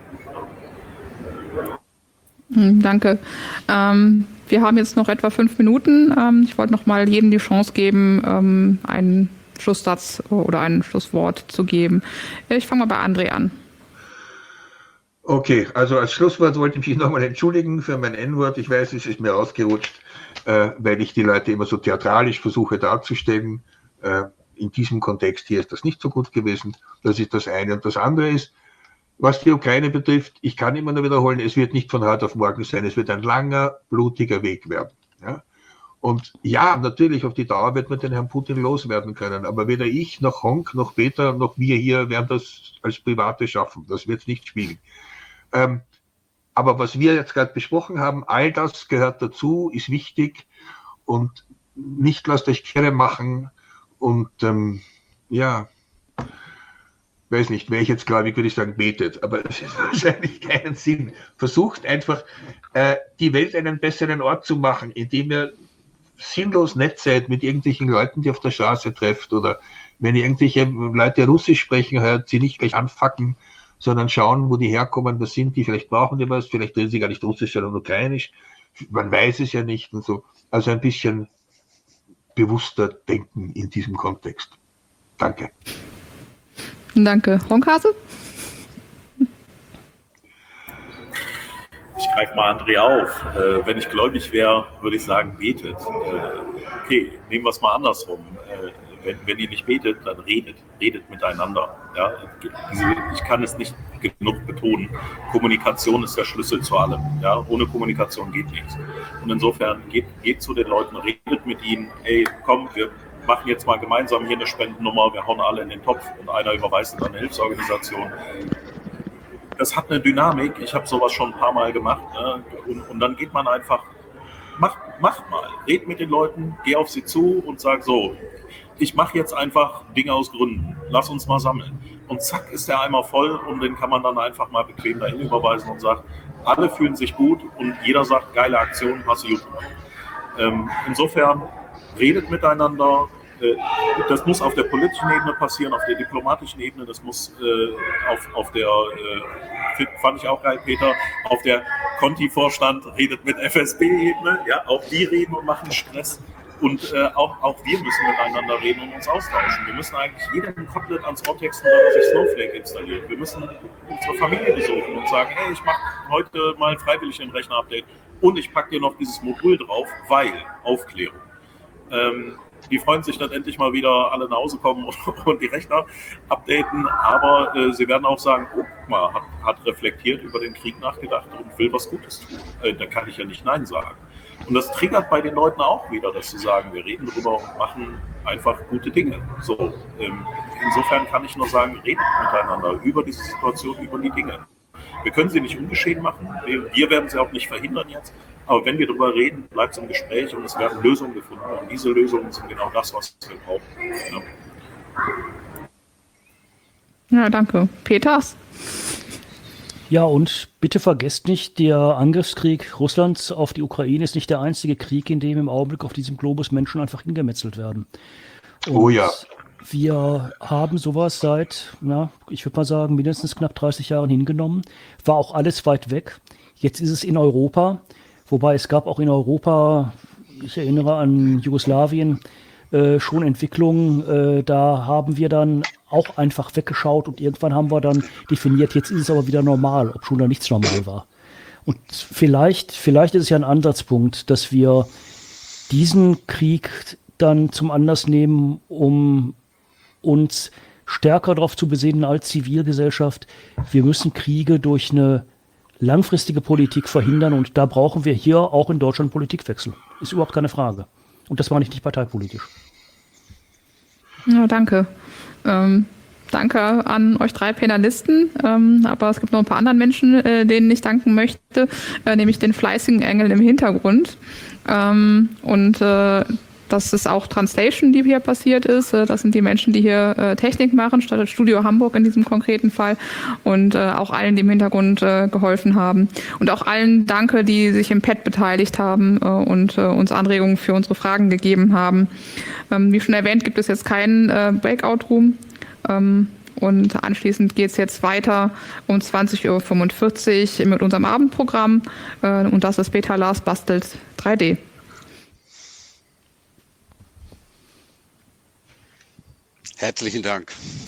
Danke. Ähm, wir haben jetzt noch etwa fünf Minuten. Ähm, ich wollte noch mal jedem die Chance geben, ähm, einen Schlusssatz oder ein Schlusswort zu geben. Ich fange mal bei André an. Okay, also als Schlusswort wollte ich mich nochmal entschuldigen für mein N-Wort. Ich weiß, es ist mir ausgerutscht, äh, weil ich die Leute immer so theatralisch versuche darzustellen. Äh, in diesem Kontext hier ist das nicht so gut gewesen. Das ist das eine. Und das andere ist, was die Ukraine betrifft, ich kann immer nur wiederholen, es wird nicht von heute auf morgen sein. Es wird ein langer, blutiger Weg werden. Ja? Und ja, natürlich, auf die Dauer wird man den Herrn Putin loswerden können. Aber weder ich, noch Honk, noch Peter, noch wir hier werden das als Private schaffen. Das wird es nicht spielen. Ähm, aber was wir jetzt gerade besprochen haben, all das gehört dazu, ist wichtig und nicht lasst euch kirre machen und ähm, ja, weiß nicht, wäre ich jetzt gläubig, würde ich sagen, betet, aber es hat wahrscheinlich keinen Sinn. Versucht einfach, äh, die Welt einen besseren Ort zu machen, indem ihr sinnlos nett seid mit irgendwelchen Leuten, die auf der Straße trefft oder wenn ihr irgendwelche Leute Russisch sprechen hört, sie nicht gleich anfacken, sondern schauen, wo die herkommen, was sind die, vielleicht brauchen die was, vielleicht reden sie gar nicht Russisch, sondern Ukrainisch, man weiß es ja nicht und so. Also ein bisschen bewusster denken in diesem Kontext. Danke. Danke. Honkhase? ich greife mal André auf. Äh, wenn ich gläubig wäre, würde ich sagen, betet. Äh, okay, nehmen wir es mal andersrum. Äh, wenn, wenn ihr nicht betet, dann redet. Redet miteinander. Ja? Ich kann es nicht genug betonen. Kommunikation ist der Schlüssel zu allem. Ja? Ohne Kommunikation geht nichts. Und insofern geht, geht zu den Leuten, redet mit ihnen. Ey, komm, wir machen jetzt mal gemeinsam hier eine Spendennummer. Wir hauen alle in den Topf und einer überweist an eine Hilfsorganisation. Das hat eine Dynamik. Ich habe sowas schon ein paar Mal gemacht. Ne? Und, und dann geht man einfach, macht mach mal, red mit den Leuten, geh auf sie zu und sag so, ich mache jetzt einfach Dinge aus Gründen. Lass uns mal sammeln. Und zack ist der Eimer voll und den kann man dann einfach mal bequem dahin überweisen und sagt, alle fühlen sich gut und jeder sagt, geile Aktion, hast du gut gemacht. Ähm, insofern redet miteinander. Das muss auf der politischen Ebene passieren, auf der diplomatischen Ebene, das muss äh, auf, auf der, äh, fand ich auch geil, Peter, auf der Conti-Vorstand redet mit F S B-Ebene, ja, auch die reden und machen Stress und äh, auch, auch wir müssen miteinander reden und uns austauschen. Wir müssen eigentlich jedem Kotelett ans Ohr texten, wenn er sich Snowflake installiert. Wir müssen unsere Familie besuchen und sagen, hey, ich mache heute mal freiwillig ein Rechner-Update und ich packe dir noch dieses Modul drauf, weil Aufklärung. Ähm, Die freuen sich dann endlich mal wieder alle nach Hause kommen und die Rechner updaten, aber äh, sie werden auch sagen, oh, guck mal, hat, hat reflektiert über den Krieg nachgedacht und will was Gutes tun. Äh, da kann ich ja nicht Nein sagen. Und das triggert bei den Leuten auch wieder, dass sie sagen, wir reden drüber und machen einfach gute Dinge. So, ähm, insofern kann ich nur sagen, redet miteinander über diese Situation, über die Dinge. Wir können sie nicht ungeschehen machen, wir, wir werden sie auch nicht verhindern jetzt. Aber wenn wir darüber reden, bleibt es im Gespräch und es werden Lösungen gefunden. Und diese Lösungen sind genau das, was wir brauchen. Ja, ja danke. Peters? Ja, und bitte vergesst nicht, der Angriffskrieg Russlands auf die Ukraine ist nicht der einzige Krieg, in dem im Augenblick auf diesem Globus Menschen einfach hingemetzelt werden. Und oh ja. Wir haben sowas seit, na, ich würde mal sagen, mindestens knapp dreißig Jahren hingenommen. War auch alles weit weg. Jetzt ist es in Europa. Wobei es gab auch in Europa, ich erinnere an Jugoslawien, äh, schon Entwicklungen, äh, da haben wir dann auch einfach weggeschaut und irgendwann haben wir dann definiert, jetzt ist es aber wieder normal, ob schon da nichts normal war. Und vielleicht, vielleicht ist es ja ein Ansatzpunkt, dass wir diesen Krieg dann zum Anlass nehmen, um uns stärker darauf zu besinnen als Zivilgesellschaft. Wir müssen Kriege durch eine langfristige Politik verhindern und da brauchen wir hier auch in Deutschland Politikwechsel. Ist überhaupt keine Frage. Und das war nicht, nicht parteipolitisch. Ja, danke. Ähm, danke an euch drei Panelisten, ähm, aber es gibt noch ein paar andere Menschen, äh, denen ich danken möchte, äh, nämlich den fleißigen Engeln im Hintergrund. Ähm, und äh, das ist auch Translation, die hier passiert ist. Das sind die Menschen, die hier äh, Technik machen, statt Studio Hamburg in diesem konkreten Fall. Und äh, auch allen, die im Hintergrund äh, geholfen haben. Und auch allen danke, die sich im Pad beteiligt haben äh, und äh, uns Anregungen für unsere Fragen gegeben haben. Ähm, wie schon erwähnt, gibt es jetzt keinen äh, Breakout-Room. Ähm, und anschließend geht es jetzt weiter um zwanzig Uhr fünfundvierzig mit unserem Abendprogramm. Äh, und das ist Peter Lars bastelt drei D. Herzlichen Dank.